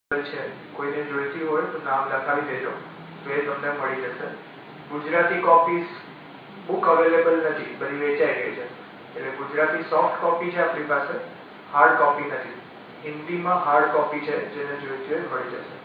છે, કોઈને જોઈતી હોય તો નામ લખાવી દેજો, તો એ તમને મળી જશે. ગુજરાતી કોપીઝ બુક અવેલેબલ નથી, બધી વેચાઈ ગઈ છે. એટલે ગુજરાતી સોફ્ટ કોપી છે આપણી પાસે, હાર્ડ કોપી નથી. હિન્દીમાં હાર્ડ કોપી છે, જેને જોઈતી હોય મળી જશે.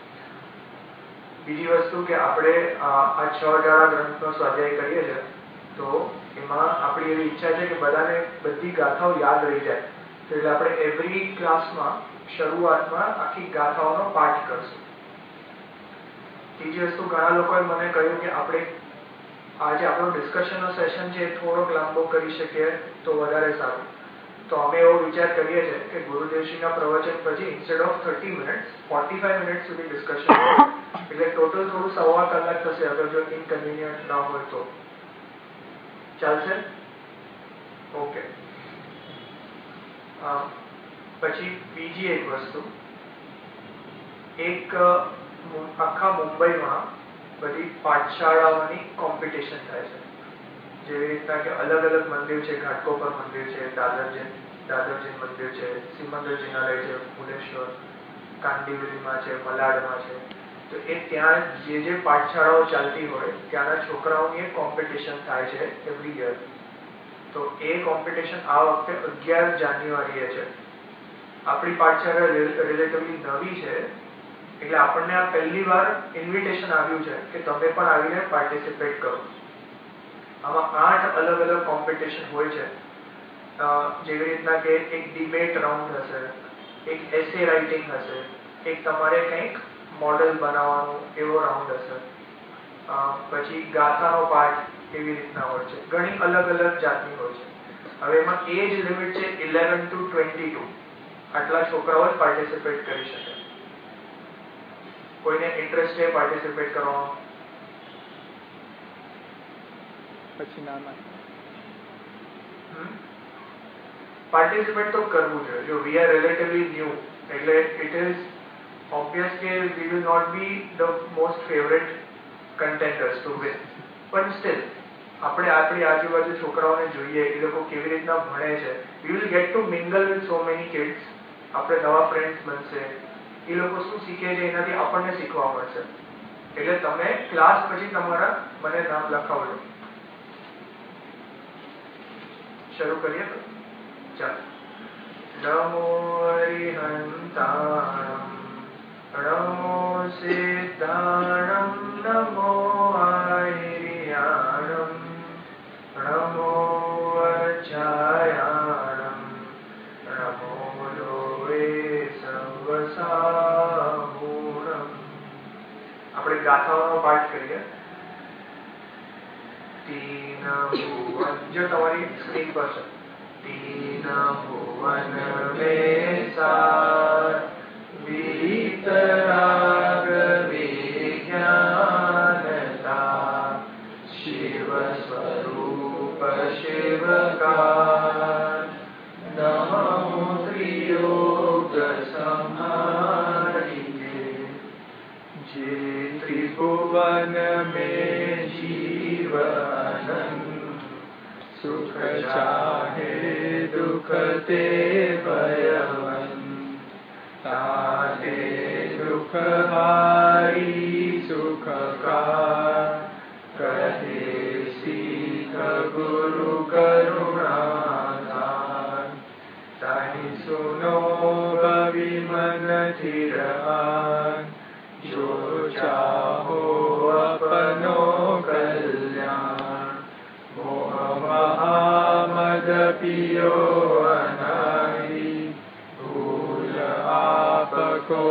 બીજી વસ્તુ કે આપણે આ 6 અઢાર ગ્રંથનો સ્વાધ્યાય કરીએ છીએ, તો એમાં આપણી એવી ઈચ્છા છે કે બધાને બધી ગાથાઓ યાદ રહી જાય. એટલે આપણે એવરી ક્લાસમાં શરૂઆતમાં આખી ગાથાઓનો પાઠ કરશું. ત્રીજી વસ્તુ, ઘણા લોકોએ મને કહ્યું કે આપણે આજે આપણો ડિસ્કશનનો સેશન છે થોડોક લાંબો કરી શકીએ તો વધારે સારું. તો અમે એવો વિચાર કરીએ છીએ કે ગુરુદેવશ્રીના પ્રવચન પછી ઇન્સ્ટેડ ઓફ 30 મિનિટ્સ 45 મિનિટ સુધી ડિસ્કશન, એટલે ટોટલ થોડું સવા કલાક થશે. અગર જો ઇનકન્વિનિયન્ટ ના હોય તો ચાલશે? ઓકે. પછી બીજી એક વસ્તુ, એક આખા મુંબઈમાં બધી પાઠશાળાઓની કોમ્પિટિશન થાય છે. જેવી રીતના કે અલગ અલગ મંદિર છે, ઘાટકોપર મંદિર છે, દાદરજી મંદિર છે, સિમંદર જિનાલય છે, ભુવનેશ્વર, કાંદિવલીમાં છે, મલાડમાં છે. તો એ ત્યાં જે પાઠશાળાઓ ચાલતી હોય ત્યાંના છોકરાઓની એક કોમ્પિટિશન થાય છે એવરી યર. તો એ કોમ્પિટિશન આ વખતે 11 જાન્યુઆરીએ છે. આપણી પાઠશાળા રિલેટિવલી નવી છે, એટલે આપણને આ પહેલી વાર ઇન્વિટેશન આવ્યું છે કે તમે પણ આવીને પાર્ટિસિપેટ કરો. આમાં 8 અલગ અલગ કોમ્પિટિશન હોય છે. જેવી રીતના કે એક ડિબેટ રાઉન્ડ હશે, એક એસે રાઇટિંગ હશે, એક તમારે કંઈક મોડેલ બનાવવાનું એવો રાઉન્ડ હશે, પછી ગાથાનો પાઠ, એવી રીતના હોય છે. ઘણી અલગ અલગ જાતની હોય છે. હવે એમાં એજ લિમિટ છે 11 to 22. આટલા છોકરાઓ જ પાર્ટિસિપેટ કરી શકે. કોઈને ઇન્ટરેસ્ટ છે પાર્ટિસિપેટ કરવામાં? પછી ના પાર્ટિસિપેટ તો કરવું જોઈએ. જો વી આર રિલેટિવલી ન્યૂ, એટલે ઇટ ઇઝ obvious કે we will not be the most favorite contenders to win, but still આપણે આપણી આજુબાજુ છોકરાઓને જોઈએ એ લોકો કેવી રીતના ભણે છે. we will get to mingle with so many kids. આપણે નવા ફ્રેન્ડ્સ બનશે, એ લોકો શું શીખે છે એનાથી આપણને શીખવા મળશે. એટલે તમે ક્લાસ પછી તમારા મને નામ લખાવજો. શરૂ કરીએ તો ચાલો. નમો હરિહંતાણમ નમો સિદ્ધાણમ નમો આહિર્યાણમ નમો વજ્જાયાણમ નમો લોવે સર્વસાહૂણમ. આપણે ગાથાઓનો પાઠ કરીએ. તીન ભુવન, જો તમારી સ્ક્રીન પર છે. તીન ભુવન મેં સાર વીતરાગ વિજ્ઞાનતા શિવ સ્વરૂપ શિવકાર નમો ત્રિયોગ સંહારિકે જે ત્રિભુવન મેં જીવ સુખ ચાહે દુઃખ તે ભયવન તાતે દુઃખ હારી સુખકાર કહે શીખ ગુરુ કરુણાધાર તાહી સુનો ભવિમન ધીરવાન જો ચાહો અપનો કલ્યાણ મોહ મહામદ પિયો અનારી ભૂલ આપકો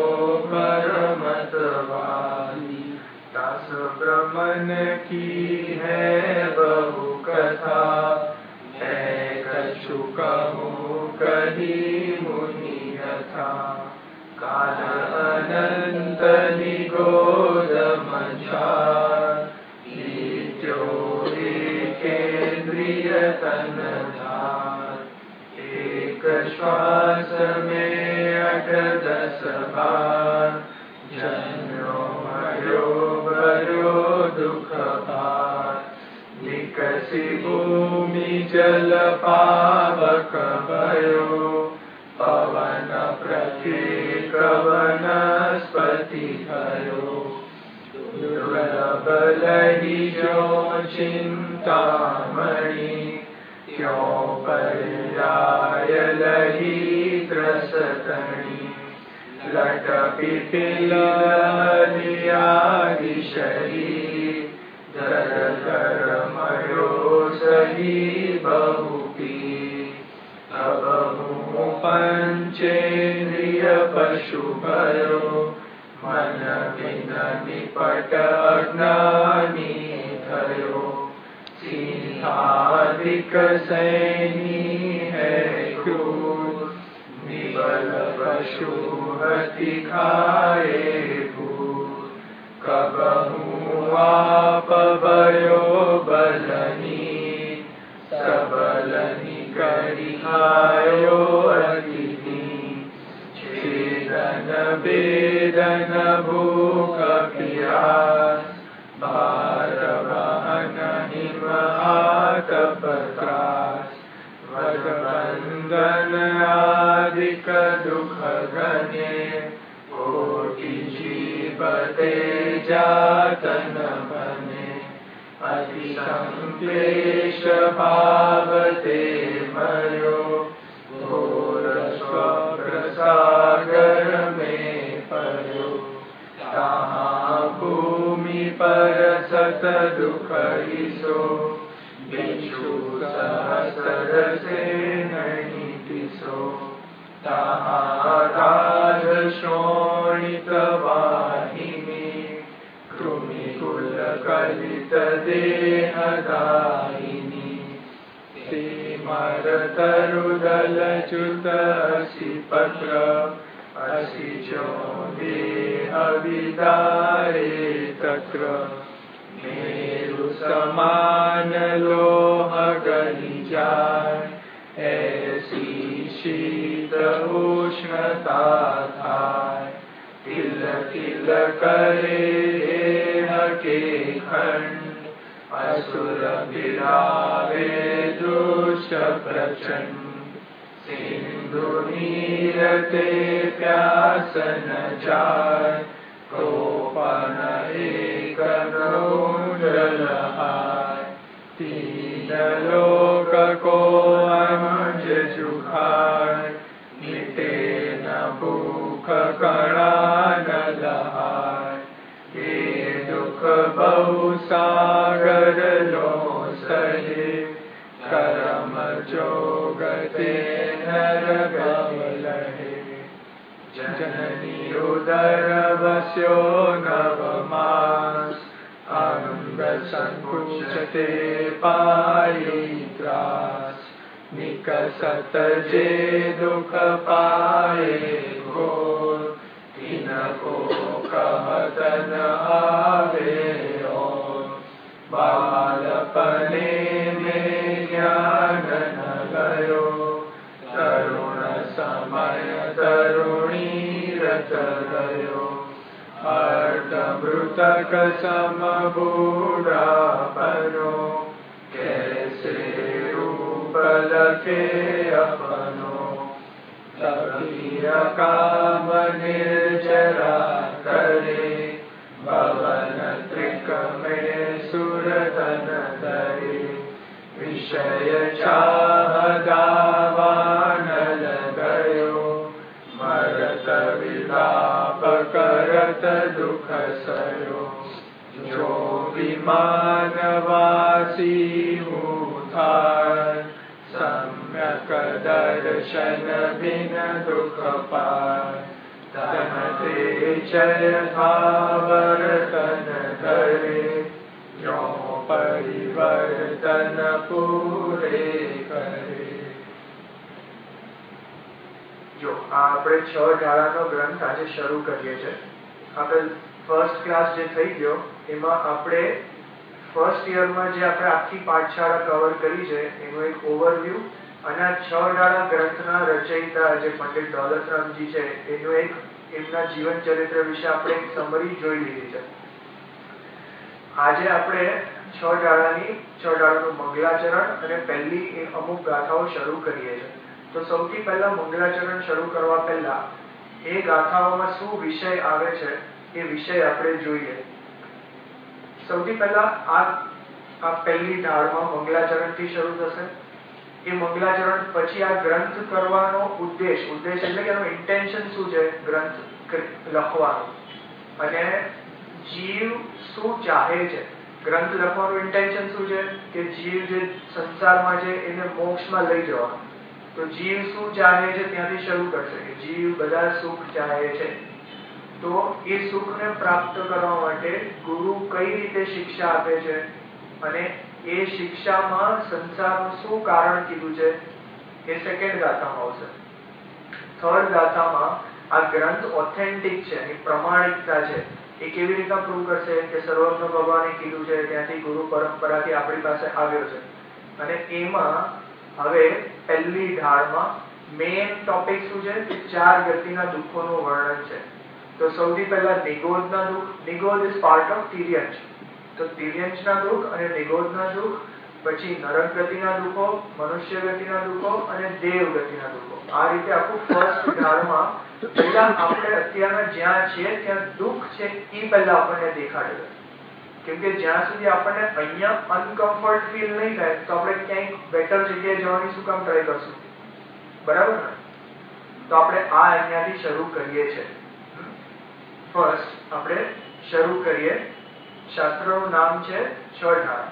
પરમતવારી दास ब्रह्मन की है बहु कथा है कछु कहूँ कही मुनि यथा काल अनंत निगोद मझार लीत्यो एकेन्द्रिय तन धार एक श्वास में 8-10 बार जन्यो मरो भरो दुख पार निकसी भूमि जल पावक भयो पवन पृथ्वी कवन चिंतामणि त्यों पर्याय लही त्रसतणी लट पिपील हरियादिशरी दर दर मयो सही बहुपी अबहु पंचेन्द्रिय पशु भयो मन बिन निपट अज्ञानी थयो सिंहादिक सैनी है क्रूर निबल पशु हति खाए भूत कबहु आप भयो बलनी सबलनी करी खायो अतिथि छेदन वेदन भूख प्यास भार वहन हिम आतप त्रास वद बंधन आदिक दुख गणे कोटि जीवते जातन बने अति संक्लेश भावते मयो घोर स्वप्रसागर में पयो तहाँ भूमि पर सत दुख ईसो बिच्छू सहस्र से नहीं तिसो तहाँ राज शोणित वाहिनी कृमि कुल कलित देहदायिनी ते मर तरुदल च्युत असि पत्र असि जो देह विदारे तत्र मेरु समान लोह गली जाय ऐसी शीत उष्णता थाय तिल तिल करे देह के खंड असुर बिलावे दुष्ट प्रचंड सिंधु नीरते प्यास न जाय कोपन एक जलहाय तीन लोक को अनुज जुखाय मिटे न भूख कणा न लहाय ये दुख बहु सागर लो सहे कर्म जोगते नर गवलहे जननी उदर वस्यो नवमास अंग संकुचते पायी त्रास निकसत जे दुख पाए घोर तिनको कहत न आवे और बालपने में ज्ञान न गयो तरुण समय तरुणी रत गयो अर्धमृतक सम बूढ़ा पनो कैसे रूप लखे अपनो तभी काम निर्जरा करे भवन त्रिक में सुरतन धरे विषय चाह दावानल गयो मरत विलाप करत दुख सयो जो विमानवासी उठाय सम्यक दर्शन बिन दुख पाय तन ते जय भावर तन धरे जो परिवर्तन पूरे करे। जो આપણે 6 ધારાનો ગ્રંથ આજે શરૂ કરીએ છીએ. આપણે ફર્સ્ટ ક્લાસ જે થઈ ગયો એમાં આપણે ફર્સ્ટ યરમાં જે આપણે આખી પાઠશાળા કવર કરી છે એનું એક ઓવરવ્યુ અને આ 6 ધારા ગ્રંથના રચયિતા જે પંડિત દૌલતરામજી છે એનું એક એમના જીવન ચરિત્ર વિશે આપણે એક સમરી જોઈ લીધી છે. આજે આપણે 6 ધારાનું મંગલાચરણ અને પહેલી અમુક ગાથાઓ શરૂ કરીએ છીએ. તો સૌથી પહેલા મંગલાચરણ શરૂ કરવા પહેલા એ ગાથાઓમાં શું વિષય આવે છે એ વિષય આપણે જોઈએ. સૌથી પહેલા આ આ પહેલી ઢાળમાં મંગલાચરણથી શરૂ થશે. એ મંગલાચરણ પછી આ ગ્રંથ કરવાનો ઉદ્દેશ એટલે કે એનું ઇન્ટેન્શન શું છે ગ્રંથ લખવાનું, અને જીવ શું ચાહે છે. ગ્રંથ લખવાનું ઇન્ટેન્શન શું છે કે જીવ જે સંસારમાં છે એને મોક્ષમાં લઈ જવાનું. તો જીવ શું ચાહે છે ત્યાંથી શરૂ કરશે કે જીવ બધા સુખ ચાહે છે. તો એ સુખને પ્રાપ્ત કરવા માટે ગુરુ કઈ રીતે શિક્ષા આપે છે અને એ શિક્ષામાં સંસારનું શું કારણ કીધું છે એ સેકન્ડ ગાથામાં આવશે. થર્ડ ગાથામાં આ ગ્રંથ ઓથેન્ટિક છે, એની પ્રમાણિકતા છે એ કેવી રીતના પ્રૂવ કરશે કે સર્વજ્ઞ ભગવાને કીધું છે ત્યાંથી ગુરુ પરંપરાથી આપણી પાસે આવ્યો છે. અને એમાં હવે પહેલી ઢાળમાં મેઇન ટોપિક શું છે કે 4 ગતિના દુઃખોનું વર્ણન છે. તો સૌથી પહેલા નિગોદના દુઃખ. નિગોદ ઇઝ પાર્ટ ઓફ તિર્યંચ. તો તિર્યંચના દુઃખ અને નિગોદના દુઃખ, પછી નરક ગતિના દુઃખો, મનુષ્ય ગતિના દુઃખો અને દેવ ગતિના દુઃખો. આ રીતે આખું ફર્સ્ટ ઢાળમાં પહેલા આપણે અત્યારના જ્યાં છીએ ત્યાં દુઃખ છે એ પહેલા આપણને દેખાડે છે. કેમ કે જ્યાં સુધી આપણને અહીંયા અનકમ્ફર્ટ ફીલ નહીં થાય તો આપણે ક્યાંક બેટર જગ્યાએ જવાની શું કામ ટ્રાય કરશું, બરાબર ને? તો આપણે આ અહીંયાથી શરૂ કરીએ છીએ. ફર્સ્ટ આપણે શરૂ કરીએ. શાસ્ત્રનું નામ છે છઢાળ.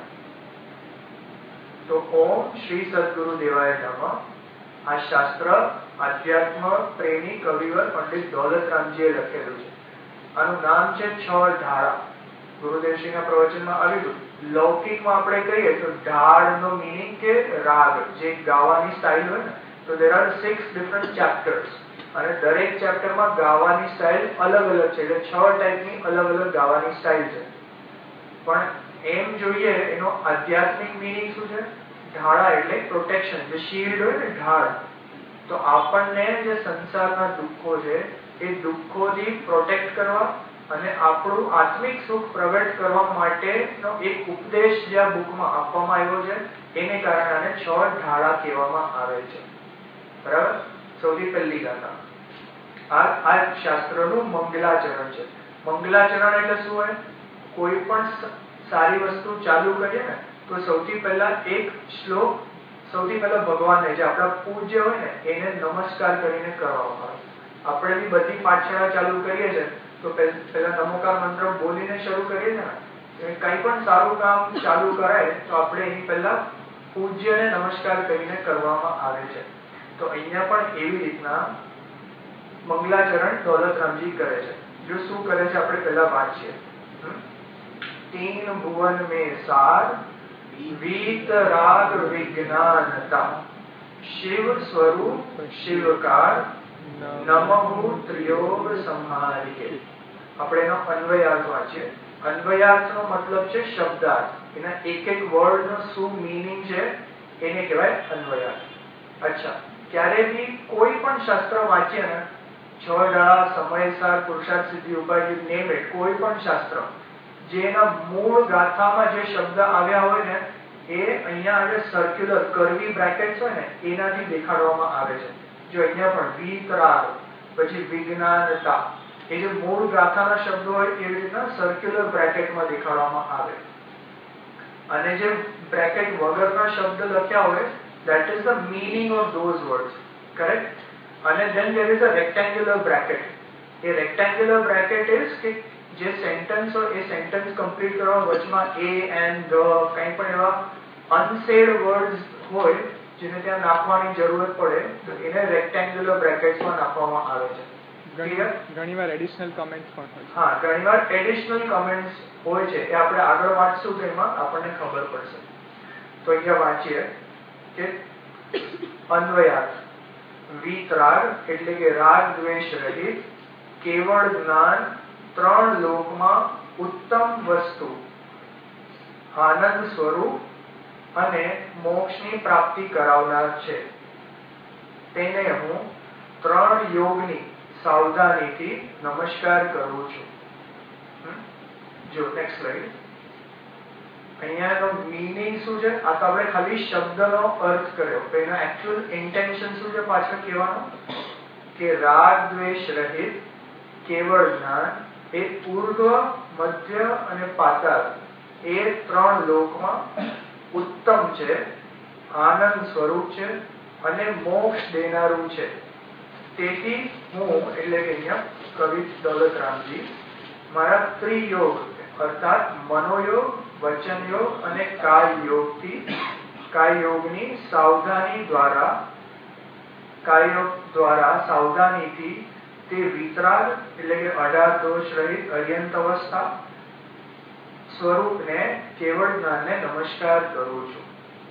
તો ઓમ શ્રી સદગુરુ દેવાય નમઃ. આ શાસ્ત્ર આધ્યાત્મ પ્રેમી કવિવર પંડિત દોલતરામજીએ લખેલું છે. આનું નામ છે છઢાળા. ગુરુદેવશ્રીના પ્રવચનમાં આવ્યું હતું. લૌકિકમાં આપણે કહીએ તો ઢાળનો મીનિંગ કે રાગ, જે ગાવાની સ્ટાઇલ હોય ને, તો there are 6 different chapters અને દરેક ચેપ્ટરમાં ગાવાની સ્ટાઇલ અલગ અલગ છે. એટલે 6 ટાઈપની અલગ અલગ ગાવાની સ્ટાઇલ છે. પણ એમ જોઈએ એનો આધ્યાત્મિક મીનિંગ શું છે? ઢાળા એટલે પ્રોટેક્શન, જે શિલ્ડ હોય ને, ઢાળ. તો આપણને જે સંસારના દુઃખો છે એ દુઃખોથી પ્રોટેક્ટ કરવા અને આપણું આત્મિક સુખ પ્રગટ કરવા માટેનો એક ઉપદેશ જે આ બુકમાં આપવામાં આવ્યો છે એને કારણે આને 6 ઢાળા કહેવામાં આવે છે. બરાબર? સૌથી પહેલી ગાથા આ શાસ્ત્રનું મંગલાચરણ છે. મંગલાચરણ એટલે શું હોય? કોઈ પણ સારી વસ્તુ ચાલુ કરીએ ને તો સૌથી પહેલા એક શ્લોક સૌથી પહેલા ભગવાનને, જે આપણા પૂજ્ય હોય ને, એને નમસ્કાર કરીને કરવામાં આવે. આપણે બી બધી પાઠશાળા ચાલુ કરીએ છીએ તો પહેલા નમોકાર મંત્ર બોલીને શરૂ કરીએ છીએ ને. કંઈ પણ સારું કામ ચાલુ કરાય તો આપણે એની પહેલા પૂજ્યને નમસ્કાર કરીને કરવામાં આવે છે. તો અહીંયા પણ એવી રીતના મંગલાચરણ દોલતરામજી કરે છે. જો શું કરે છે આપણે પહેલા વાંચીએ. 3 ભુવન में सार वीत राग विज्ञानता शिव स्वरूप शिवकार नमहु त्रियोग संहारिके. આપણે એનો અન્વયાર્થ વાંચીએ. અન્વયાર્થનો મતલબ છે શબ્દાર્થ. એના એક એક વર્ડનો શું મીનિંગ છે એને કહેવાય અન્વયાર્થ. અચ્છા, ક્યારે બી કોઈ પણ શાસ્ત્ર વાંચીએ ને, 6 ઢાળા, સમયસાર, પુરુષાર્થ સિદ્ધિ ઉપાય, નેમ ઇટ, કોઈ પણ શાસ્ત્ર જેના મૂળ ગાથામાં જે શબ્દ આવ્યા હોય ને એ અહીંયા આજે સર્ક્યુલર કર્વી બ્રેકેટ્સ હોય ને એનાથી દેખાડવામાં આવે છે. જો અહીંયા પણ વિતરાગ, પછી વિજ્ઞાનતા, એ જે મૂળ ગાથાના શબ્દો હોય એવી રીતના સર્ક્યુલર બ્રેકેટમાં દેખાડવામાં આવે. અને જે બ્રેકેટ વગરના શબ્દ લખ્યા હોય that is the meaning of those words, correct? અને then there is a rectangular bracket. A rectangular bracket is કે જે સેન્ટેન્સ હોય એ સેન્ટેન્સ કમ્પ્લીટ કરવા વચમાં a and the કંઈ પણ એવા અનસેડ વર્ડ્સ હોય જેને ત્યાં નાખવાની જરૂરત પડે તો એને રેક્ટેન્ગ્યુલર બ્રેકેટ્સમાં નાખવામાં આવે છે. ઘણીવાર એડિશનલ કમેન્ટ્સ પણ હોય. હા, ઘણીવાર એડિશનલ કમેન્ટ્સ હોય છે. એ આપણે આગળ વાંચશું તો એમાં આપણને ખબર પડશે. તો અહીંયા વાંચીએ કે અન્વયાર્થ. વિતરાગ એટલે કે રાગ દ્વેષ રહિત, કેવળ જ્ઞાન, 3 લોકમાં ઉત્તમ વસ્તુ, આનંદ સ્વરૂપ અને મોક્ષની પ્રાપ્તિ કરાવનાર છે. તેને હું 3 યોગની સાવધાનીથી નમસ્કાર કરું છું. જો નેક્સ્ટ સ્લાઇડ. અહીંયાનો મીનિંગ શું છે? આ તો આપણે ખાલી શબ્દનો અર્થ કર્યો. એનો એક્ચ્યુઅલ ઇન્ટેન્શન શું છે પાછળ કહેવાનું? કે રાગ દ્વેષ રહિત કેવળ જ્ઞાન એ ઉર્ધ્વ, મધ્ય અને પાતાળ એ 3 લોકમાં ઉત્તમ છે, આનંદ સ્વરૂપ છે અને મોક્ષ દેનારું છે. તેથી હું એટલે કે અહીંયા કવિ દોલતરામજી મારા ત્રિયોગ અર્થાત મનોયોગ, વચન યોગ અને કાય યોગની સાવધાની દ્વારા સાવધાનીથી તે વિતરાગ એટલે કે 18 દોષ રહિત અર્યંત અવસ્થા સ્વરૂપને કેવળ જ્ઞાનને નમસ્કાર કરું છું.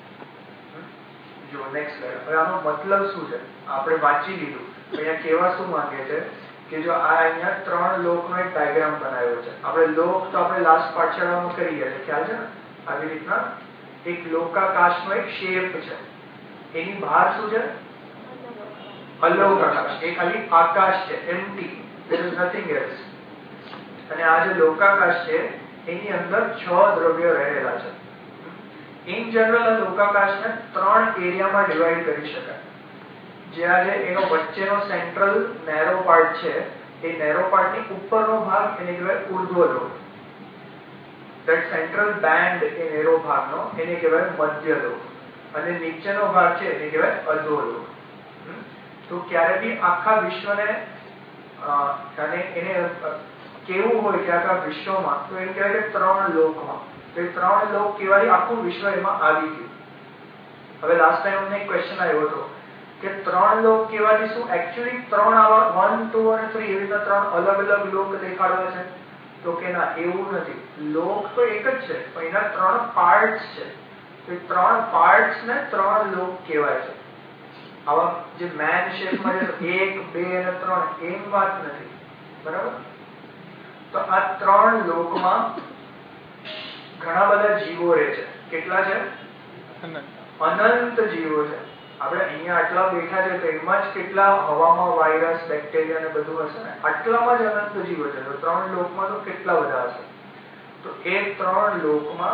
જો નેક્સ્ટ સ્લાઇડ. હવે આનો મતલબ શું છે આપણે વાંચી લીધું. અહીંયા કેવા શું માંગે છે કે જો આ અહીંયા 3 લોકનો એક ડાયાગ્રામ બનાવ્યો છે. આપણે લોક તો આપણે લાસ્ટ પાઠશાળામાં કરી ગયા છે, ખ્યાલ છે ને? આવી રીતના એક લોકાકાશનો એક શેપ છે, એની બહાર શું છે? અલોકાકાશ. એ ખાલી આકાશ છે, empty, there is nothing else. અને આ જે લોકાકાશ છે એની અંદર 6 દ્રવ્યો રહેલા છે. ઇન જનરલ આ લોકાકાશને 3 એરિયામાં ડિવાઈડ કરી શકાય. જે આ છે એનો વચ્ચેનો સેન્ટ્રલ નેરો પાર્ટ છે, એ નેરો પાર્ટની ઉપરનો ભાગ એને કહેવાય ઉર્ધ્વલોક. ધેટ સેન્ટ્રલ બેન્ડ એ નેરો ભાગનો એને કહેવાય મધ્યલોક, અને નીચેનો ભાગ છે એને કહેવાય અધોલોક. તો ક્યારે બી આખા વિશ્વને અને એને કેવું હોય કે આખા વિશ્વમાં, તો એને કહેવાય કે 3 લોકમાં. તો એ 3 લોક કેવાય આખું વિશ્વ એમાં આવી ગયું. હવે લાસ્ટ ટાઈમ અમને એક ક્વેશ્ચન આવ્યો હતો કે 3 લોક કેવાથી શું એકચ્યુઅલી 3 આવા 1, 2 અને 3 એવી રીતે 3 અલગ અલગ લોક દેખાડવા છે? તો કે ના, એવું નથી. લોક તો એક જ છે, પણ એના 3 પાર્ટ્સ છે. તો એ 3 પાર્ટ્સ ને 3 લોક કહેવાય છે. આવા જે મેન શેપમાં છે 1, 2 અને 3 એમ વાત નથી, બરાબર? તો આ 3 લોકમાં ઘણા બધા જીવો રહે છે. કેટલા છે? અનંત જીવો છે. આપણે અહીંયા આટલા બેઠા છે તો એમાં જ કેટલા હવામાં વાયરસ, બેક્ટેરિયા ને બધું હશે ને, આટલામાં જ અનંત જીવો છે. તો 3 લોકમાં તો કેટલા બધા હશે? તો એ 3 લોકમાં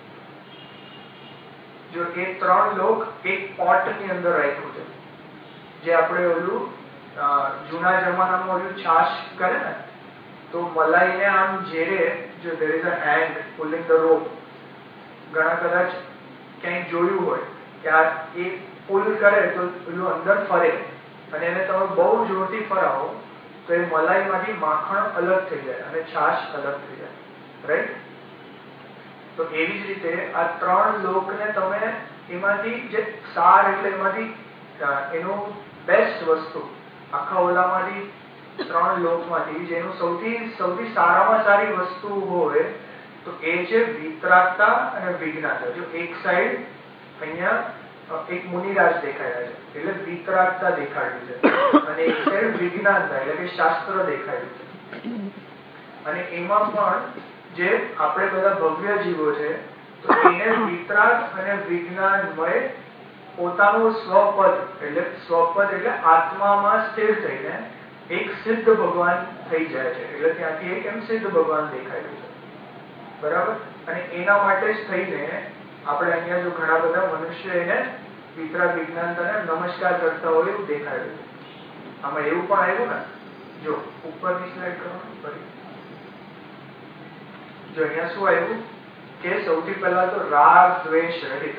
જો એ 3 લોક એક પોટની અંદર રાખ્યું છે, જે આપણે ઓલું જૂના જમાનામાં ઓલું છાશ કરે ને, તો મલાઈને આમ જેરે, જો there is a hand pulling the rope, ઘણા કદાચ ક્યાંય જોયું હોય કે આ એ પુલ કરે તો પેલું અંદર ફરે, અને એને તમે બહુ જોરથી ફરાવો તો એ મલાઈમાંથી માખણ અલગ થઈ જાય અને છાશ અલગ થઈ જાય, રાઈટ? તો એવી જ રીતે આ 3 લોકને તમે એમાંથી જે સાર એટલે એમાંથી એનું બેસ્ટ વસ્તુ આખા ઓલામાંથી 3 લોકમાંથી જેનું સૌથી સારામાં સારી વસ્તુ હોય તો એ છે વિતરાગતા અને વિજ્ઞાનતા. જો એક સાઈડ અહીંયા એક મુનિરાજ દેખાયા છે એટલે વિતરાગતા દેખાડ્યું છે, અને એક સાઈડ વિજ્ઞાનતા એટલે કે શાસ્ત્ર દેખાડ્યું છે. અને એમાં પણ જે આપણે બધા ભવ્ય જીવો છે તો એને વિતરાગ અને વિજ્ઞાનમય પોતાનું સ્વપદ એટલે આત્મામાં સ્થિર થઈને એક સિદ્ધ ભગવાન થઈ જાય છે. એટલે ત્યાંથી એક એમ સિદ્ધ ભગવાન દેખાયું છે, બરાબર? અને એના માટે જ થઈને આપણે અહીંયા જો ઘણા બધા મનુષ્ય એને વિતરાગ વિજ્ઞાનતાને નમસ્કાર કરતા હોય એવું દેખાયું છે. આમાં એવું પણ આવ્યું ને, જો ઉપરની સ્લાઇડ કરવાનું ફરી. જો અહીંયા શું આવ્યું કે સૌથી પહેલા તો રાગ દ્વેષ રહિત.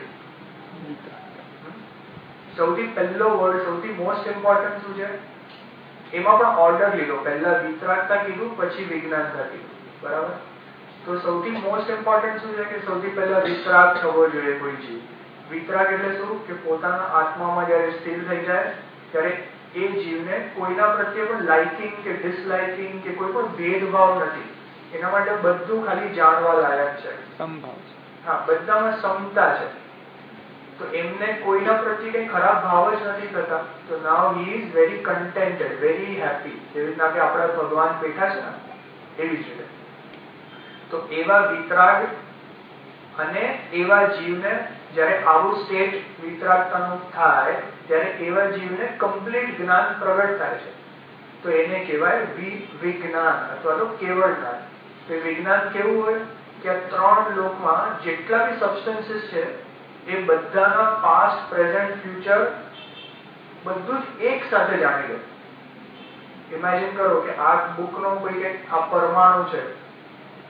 સૌથી પહેલો વર્ડ, સૌથી મોસ્ટ ઇમ્પોર્ટન્ટ શું છે? એમાં પણ ઓર્ડર લીધો, પહેલા વિતરાગતા કીધું, પછી વિજ્ઞાનતા કીધું, બરાબર? તો સૌથી મોસ્ટ ઇમ્પોર્ટન્ટ શું છે કે સૌથી પહેલા વિતરાગ થવો જોઈએ કોઈ જીવ. વિતરાગ એટલે શું કે પોતાના આત્મામાં જ્યારે સ્થિર થઈ જાય ત્યારે એ જીવને કોઈના પ્રત્યે પણ લાઇકિંગ કે ડિસલાઇકિંગ કે કોઈ પણ ભેદભાવ નથી. એના માટે બધું ખાલી જાણવા લાયક છે, સમભાવ. હા, બધામાં સમતા છે. તો એમને કોઈના પ્રત્યે કઈ ખરાબ ભાવ જ નથી થતા. તો now he is very contented, very happy. જેવી રીતના કે આપણા ભગવાન બેઠા છે ને એવી જ રીતે. તો એવા વિતરાગ અને એવા જીવને જ્યારે આવું સ્ટેટ વિતરાગતાનું થાય ત્યારે એવા જીવને કમ્પ્લીટ જ્ઞાન પ્રગટ થાય છે. તો એને કહેવાય વિજ્ઞાન અથવા તો કેવળ જ્ઞાન. તો વિજ્ઞાન કેવું હોય કે આ 3 લોકમાં જેટલા બી સબસ્ટન્સીસ છે એ બધાના પાસ્ટ, પ્રેઝન્ટ, ફ્યુચર બધું જ એક સાથે જાણી લો. ઇમેજિન કરો કે આ બુકનો કોઈ એક આ પરમાણુ છે,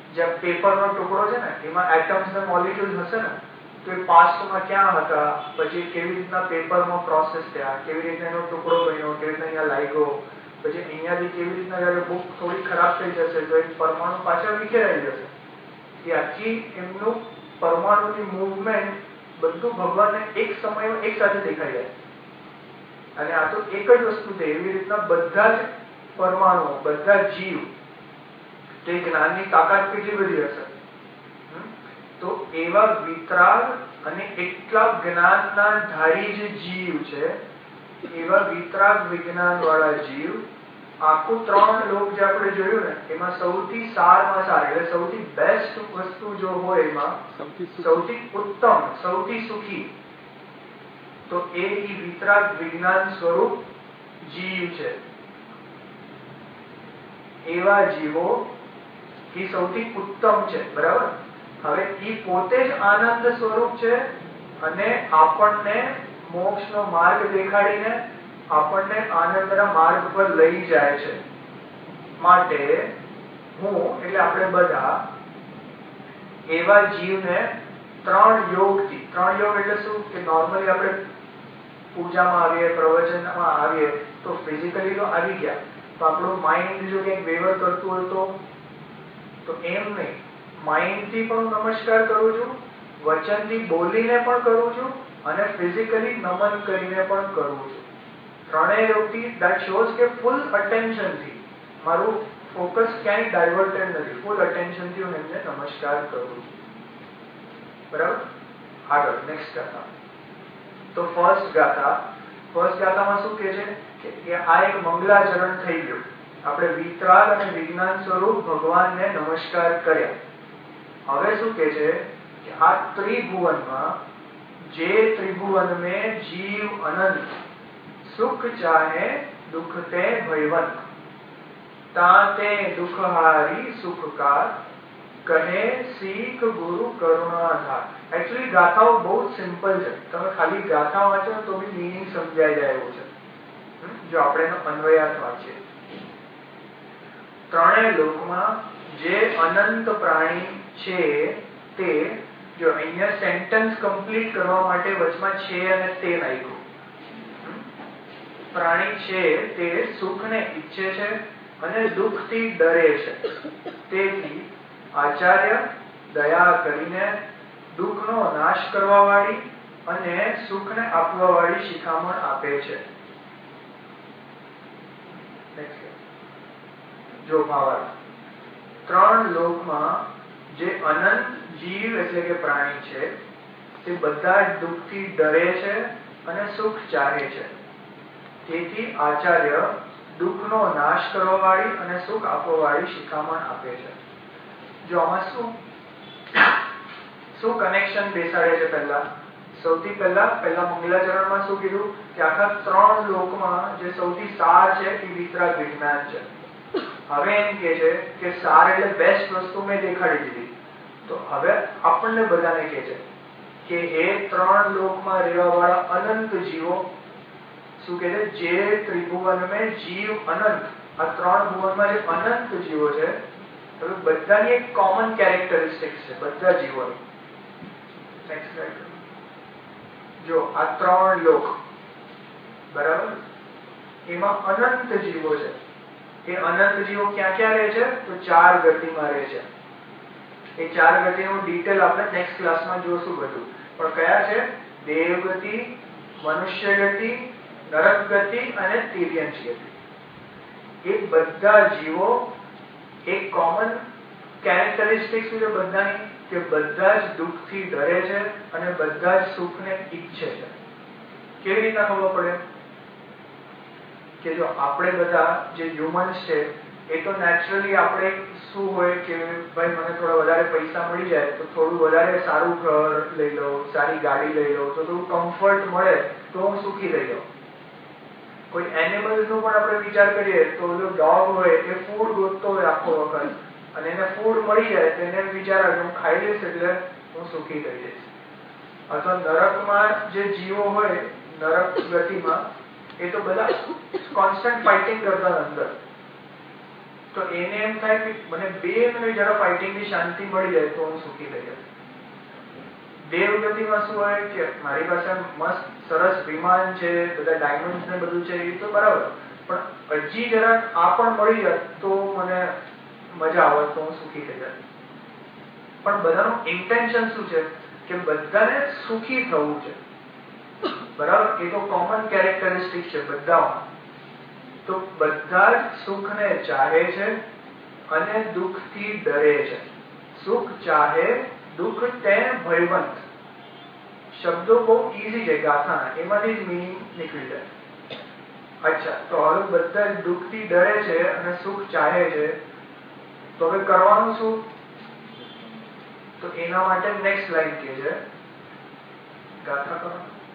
જેમ પેપરનો ટુકડો છે ને, એમાં એટમ્સ ને મોલિક્યુલ્સ હશે ને, તો એ પાસ્ટમાં ક્યાં હતા, પછી કેવી રીતના પેપરમાં પ્રોસેસ થયા, કેવી રીતના એનો ટુકડો બન્યો, કેવી રીતના અહીંયા લાગ્યો, પછી અહીંયાથી કેવી રીતના જયારે બુક થોડી ખરાબ થઈ જશે તો એ પરમાણુ પાછા વિખેરાઈ જશે. એ આખી એમનું પરમાણુની મૂવમેન્ટ બધું ભગવાનને એક સમયમાં એક સાથે દેખાઈ જાય. અને આ તો એક જ વસ્તુ છે. એવી રીતના બધા જ પરમાણુ, બધા જીવ, તે જ્ઞાનની તાકાત કેટલી બધી હશે. તો એવા વિતરાગ અને એટલા જ્ઞાનના ધારી જે જીવ છે, એવા વિતરાગ વિજ્ઞાન વાળા જીવ, આખું 3 લોક જે આપણે જોયું ને, એમાં સૌથી સારમાં સાર, એટલે સૌથી બેસ્ટ વસ્તુ જો હોય એમાં સૌથી ઉત્તમ, સૌથી સુખી, તો એ વિતરાગ વિજ્ઞાન સ્વરૂપ જીવ છે. એવા જીવો એ સૌથી ઉત્તમ છે. બરાબર. હવે એ પોતે જ આનંદ સ્વરૂપ છે અને આપણને મોક્ષનો માર્ગ દેખાડીને આપણને આનંદના માર્ગ પર લઈ જાય છે. માટે હું એટલે આપણે બધા એવા જીવને 3 યોગથી, 3 યોગ એટલે શું કે નોર્મલી આપણે પૂજામાં આવીએ, પ્રવચનમાં આવીએ તો ફિઝિકલી તો આવી ગયા, તો આપણું માઇન્ડ જો કંઈક વેવર કરતું હોય તો એમ નહીં, માઇન્ડથી પણ હું નમસ્કાર કરું છું, વચનથી બોલીને પણ કરું છું અને ફિઝિકલી નમન કરીને પણ કરું છું. 3 યોગથી that shows કે ફૂલ અટેન્શનથી, મારું ફોકસ ક્યાંય ડાયવર્ટેડ નથી, ફૂલ અટેન્શનથી હું એમને નમસ્કાર કરું છું. બરાબર. આગળ નેક્સ્ટ ગાથા. તો ફર્સ્ટ ગાથામાં શું કહે છે કે આ એક મંગલાચરણ થઈ ગયું. આપણે વિતરાગ અને વિજ્ઞાન સ્વરૂપ ભગવાનને નમસ્કાર કર્યા. હવે શું કહે છે કે આ ત્રિભુવનમાં, જે ત્રિભુવન में जीव अनंत सुख चाहे दुख ते भयवंत, ताते दुखहारी सुखकार કહે શીખ ગુરુ કરુણાધાર. એકચ્યુઅલી ગાથાઓ બહુ સિમ્પલ છે. તમે ખાલી ગાથા વાંચો તો બી મીનિંગ સમજાઈ જાય એવું છે જો આપણે એનો અન્વયાર્થ વાંચીએ. 3 લોકમાં જે અનંત પ્રાણી છે તે, જો અહીંયા સેન્ટેન્સ કમ્પ્લીટ કરવા માટે વચમાં છે અને તે નાખ્યું. પ્રાણી છે તે સુખને ઈચ્છે છે અને દુઃખથી ડરે છે. તેથી આચાર્ય દયા કરીને દુઃખનો નાશ કરવા વાળી અને સુખને આપવા વાળી શિખામણ આપે છે. જો ભાવાર્થ, 3 લોકમાં જે અનંત જીવ એટલે કે પ્રાણી છે તે બધા જ દુઃખથી ડરે છે અને સુખ ચાહે છે. તેથી આચાર્ય દુઃખનો નાશ કરવા વાળી અને સુખ આપવા વાળી શિખામણ આપે છે. જો આમાં શું કનેક્શન બેસાડે છે? સૌથી પહેલા મંગલાચરણમાં શું કીધું કે આખા 3 લોકમાં જે સૌથી સાર છે એ વિતરાગ વિજ્ઞાન છે. હવે એમ કે છે કે સાર એટલે બેસ્ટ વસ્તુ મેં દેખાડી દીધી. તો હવે આપણને બધાને કહે છે કે એ 3 લોકમાં રહેવા વાળા અનંત જીવો, શું કહે છે, જે ત્રિભુવન में जीव अनंत, આ 3 ભુવનમાં જે અનંત જીવો છે, હવે બધાની એક કોમન કેરેક્ટરિસ્ટિક્સ છે બધા જીવોની. જો આ 3 લોક, બરાબર, એમાં અનંત જીવો છે. એ અનંત જીવો ક્યાં ક્યાં રહે છે? તો 4 ગતિમાં રહે છે. એ 4 ગતિનું ડિટેલ આપણે નેક્સ્ટ ક્લાસમાં જોશું બધું. પણ કયા છે? દેવગતિ, મનુષ્ય ગતિ, નરક ગતિ અને તિર્યંશ ગતિ. એ બધા જીવો એક કોમન કેરેક્ટરિસ્ટિક્સ છે બધાની, કે બધા જ દુઃખથી ડરે છે અને બધા જ સુખને ઈચ્છે છે. કેવી રીતના ખબર પડે? કે જો આપણે બધા જે હ્યુમન્સ છે એ તો નેચરલી આપણે શું હોય કે ભાઈ મને થોડા વધારે પૈસા મળી જાય તો થોડું વધારે સારું ઘર લઈ લો, સારી ગાડી લઈ લો, તો થોડું કમ્ફર્ટ મળે તો હું સુખી થઈ જાઉં. કોઈ એનિમલ્સ નો પણ આપણે વિચાર કરીએ તો જો ડોગ હોય એ ફૂડ ગોતતો હોય આખો વખત, અને એને ફૂડ મળી જાય તો એને વિચાર આવે હું ખાઈ લઈશ એટલે હું સુખી થઈ જઈશ. અથવા નરકમાં જે જીવો હોય, નરક ગતિમાં, એ તો બધા કોન્સ્ટન્ટ ફાઇટિંગ કરતા અંદર. તો એને એમ થાય કે મને 2 મિનિટ જરા ફાઇટિંગ ની શાંતિ મળી જાય તો હું સુખી થઈ જાય. દેવ ગતિમાં શું હોય કે મારી પાસે મસ્ત સરસ વિમાન છે, બધા ડાયમંડ ને બધું છે, એ તો બરાબર, પણ હજી જરા આ પણ મળી જાય તો મને મજા આવે તો હું સુખી થઈ જાય. પણ બધાનું ઇન્ટેન્શન શું છે કે બધાને સુખી થવું છે, બરાબર? એ તો કોમન કેરેક્ટરિસ્ટિક છે બધામાં. તો બધા જ સુખને ચાહે છે અને દુઃખથી ડરે છે. સુખ ચાહે દુઃખ તે ભયવંત. શબ્દો બહુ ઈઝી છે ગાથાના, એમાંથી જ મીનિંગ નીકળી જાય. અચ્છા, તો હવે બધા જ દુઃખથી ડરે છે અને સુખ ચાહે છે, તો હવે કરવાનું શું? તો એના માટે નેક્સ્ટ લાઈન કે છે, ગાથા કરો.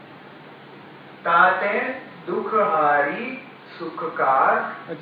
તાતે દુઃખ હારી સુખકાર.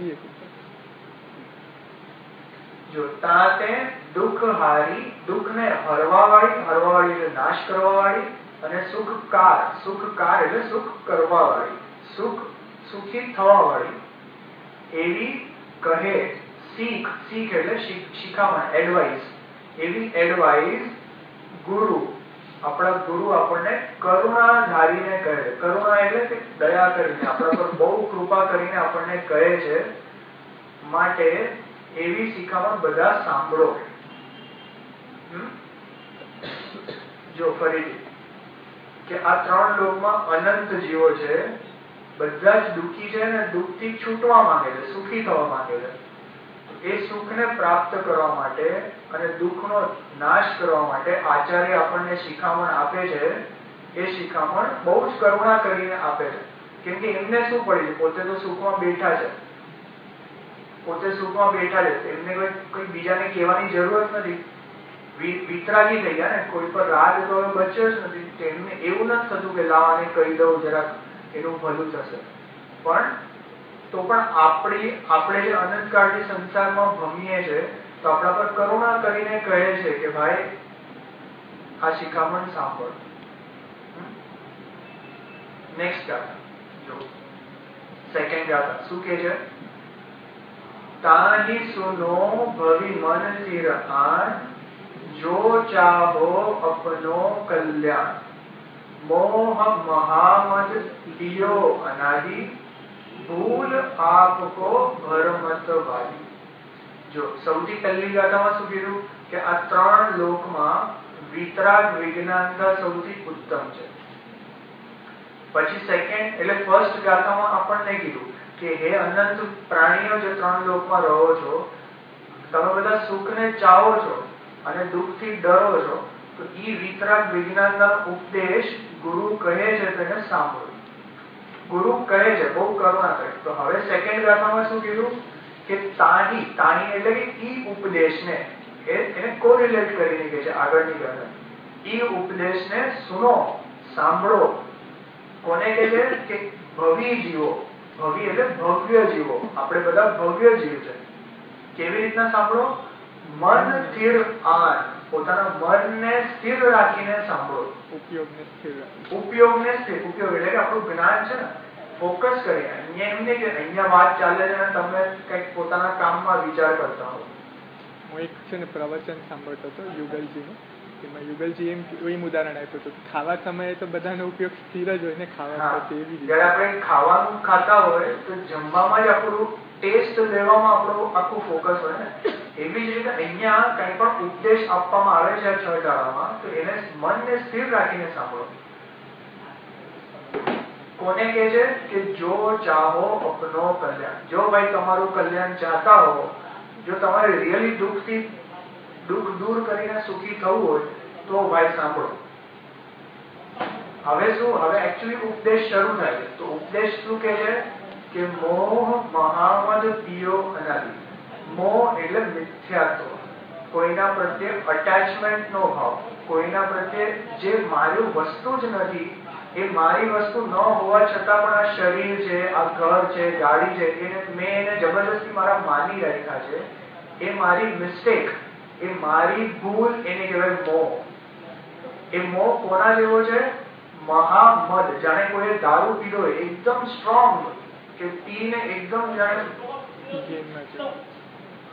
જો તાતે દુઃખ હારી, દુઃખને હરવા વાળી એટલે નાશ કરવા વાળી, અને સુખકાર, સુખકાર એટલે સુખ કરવા વાળી, સુખી થવા વાળી, એવી કહે શીખ. શીખ એટલે શિખામણ, એડવાઇસ. એવી એડવાઇસ ગુરુ, આપણા ગુરુ આપણને કરુણા ધારીને કહે છે. કરુણા એટલે કે દયા કરીને, આપણા પર બહુ કૃપા કરીને આપણને કહે છે. માટે એવી શિખામણ બધા સાંભળો. જો ફરીથી કે આ 3 લોકમાં અનંત જીવો છે, બધા જ દુઃખી છે અને દુઃખથી છૂટવા માંગે છે, સુખી થવા માંગે છે. એ સુખને પ્રાપ્ત કરવા માટે અને દુઃખનો નાશ કરવા માટે આચાર્ય આપણને શિખામણ આપે છે. એ શિખામણ બહુ જ કરુણા કરીને આપે છે, કેમ કે એમને શું પડી છે, પોતે તો સુખમાં બેઠા છે, એમને કોઈ બીજાને કહેવાની જરૂરત નથી. વિતરાગી થઈ ગયા ને, કોઈ પર રાગ તો બચ્યો જ નથી. તેમને એવું નથી થતું કે લાવાને કહી દઉં જરાક એનું ભલું થશે. પણ તો પણ આપણે જે અનંતકાળથી સંસારમાં ભમીએ છે, તો આપણા પર કરુણા કરીને કહે છે કે ભાઈ આ શિખામણ સાંભળ. નેક્સ્ટ ગાથા જો, સેકન્ડ ગાથા શું કે છે? તાહી સુનો ભવિ મન સિર આન, જો ચાહો અપનો કલ્યાણ, મોહ મહામદ લિયો અનાદિ, ભૂલ આપકો ભરમત વાલી. જો સૌથી પહેલી ગાથામાં શું કીધું કે આ 3 લોકમાં વિતરાગ વિજ્ઞાનતા સૌથી ઉત્તમ છે. પછી સેકન્ડ એટલે ફર્સ્ટ ગાથામાં આપણને કીધું કે હે અનંત પ્રાણીઓ જે 3 લોકમાં રહો છો, તમે બધા સુખને ચાહો છો અને દુઃખથી ડરો છો, તો ઈ વિતરાગ વિજ્ઞાનનો ઉપદેશ ગુરુ કહે છે તેને સાંભળો. ગુરુ કહે છે, બહુ કરુણા કરે. તો હવે સેકન્ડ ગાથામાં શું કીધું કે તાહી એટલે કે ઈ ઉપદેશને, એને કોરિલેટ કરીને કહે છે આગળની ગાથા. ઈ ઉપદેશને સુનો, સાંભળો. કોને કહે છે કે ભવિ જીવો. ભવિ એટલે ભવ્ય જીવો. આપણે બધા ભવ્ય જીવ છે. કેવી રીતના સાંભળો? મન સ્થિર આન, પોતાના મનને સ્થિર રાખીને સાંભળો. ઉપયોગને સ્થિર, ઉપયોગ એટલે કે આપણું જ્ઞાન છે ને, ફોકસ કરીને. અહીંયા એમ નહીં કે અહીંયા વાત ચાલે છે અને તમે કંઈક પોતાના કામમાં વિચાર કરતા હો. હું એક છે ને પ્રવચન સાંભળતો હતો યુગલજીનું, એમાં યુગલજી એમ ઉદાહરણ આપ્યું હતું, ખાવા સમયે તો બધાનો ઉપયોગ સ્થિર જ હોય ને, ખાવા એવી રીતે જ્યારે આપણે ખાવાનું ખાતા હોય તો જમવામાં જ આપણું ટેસ્ટ લેવામાં આપણું આખું ફોકસ હોય ને, એવી જ રીતે અહીંયા કંઈ પણ ઉપદેશ આપવામાં આવે છે 6 ટાળામાં, તો એને મનને સ્થિર રાખીને સાંભળો. કોને કહે છે કે જો ચાહો અપનો કલ્યાણ. જો ભાઈ તમારું કલ્યાણ ચાહતા હો, જો તમારે રિયલી દુઃખ દૂર કરીને સુખી થવું હોય તો ભાઈ સાંભળો. હવે શું, હવે એકચ્યુઅલી ઉપદેશ શરૂ થાય છે. તો ઉપદેશ શું કહે છે કે મોહ મહામદ પિયો અનાદિ. મોહ એટલે મિથ્યાત્વ, કોઈના પ્રત્યે અટેચમેન્ટ નો ભાવ, કોઈના પ્રત્યે જે મારું વસ્તુ જ નથી, એ મારી વસ્તુ ન હોવા છતાં પણ આ શરીર છે, આ ઘર છે, ગાડી છે, મેં એને જબરદસ્તી મારા માની રાખ્યા છે, એ મારી મિસ્ટેક, એ મારી ભૂલ, એને કહેવાય મોહ. એ મોહ કોના જેવો છે? મહામદ. જાણે કોઈ દારૂ પીધો હોય એકદમ સ્ટ્રોંગ, કે પીને એકદમ જાણે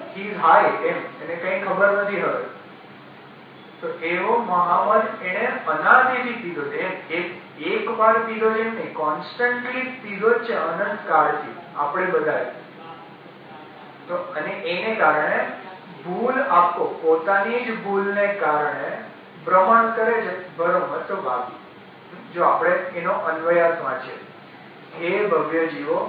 હી ઇઝ હાઈ, એમ એને કઈ ખબર નથી હવે. તો એવો મહામદ એને અનાદિથી પીધો છે, એક વાર પીધો છે નહીં, કોન્સ્ટન્ટલી પીધો છે અનંત કાળથી આપણે બધાએ. તો અને એને કારણે ભૂલ આખો પોતાની જ ભૂલને કારણે ભ્રમણ કરે છે ભ્રમત ભાગી. જો આપણે એનો અન્વયાર્થ વાંચીએ, હે ભવ્ય જીવો,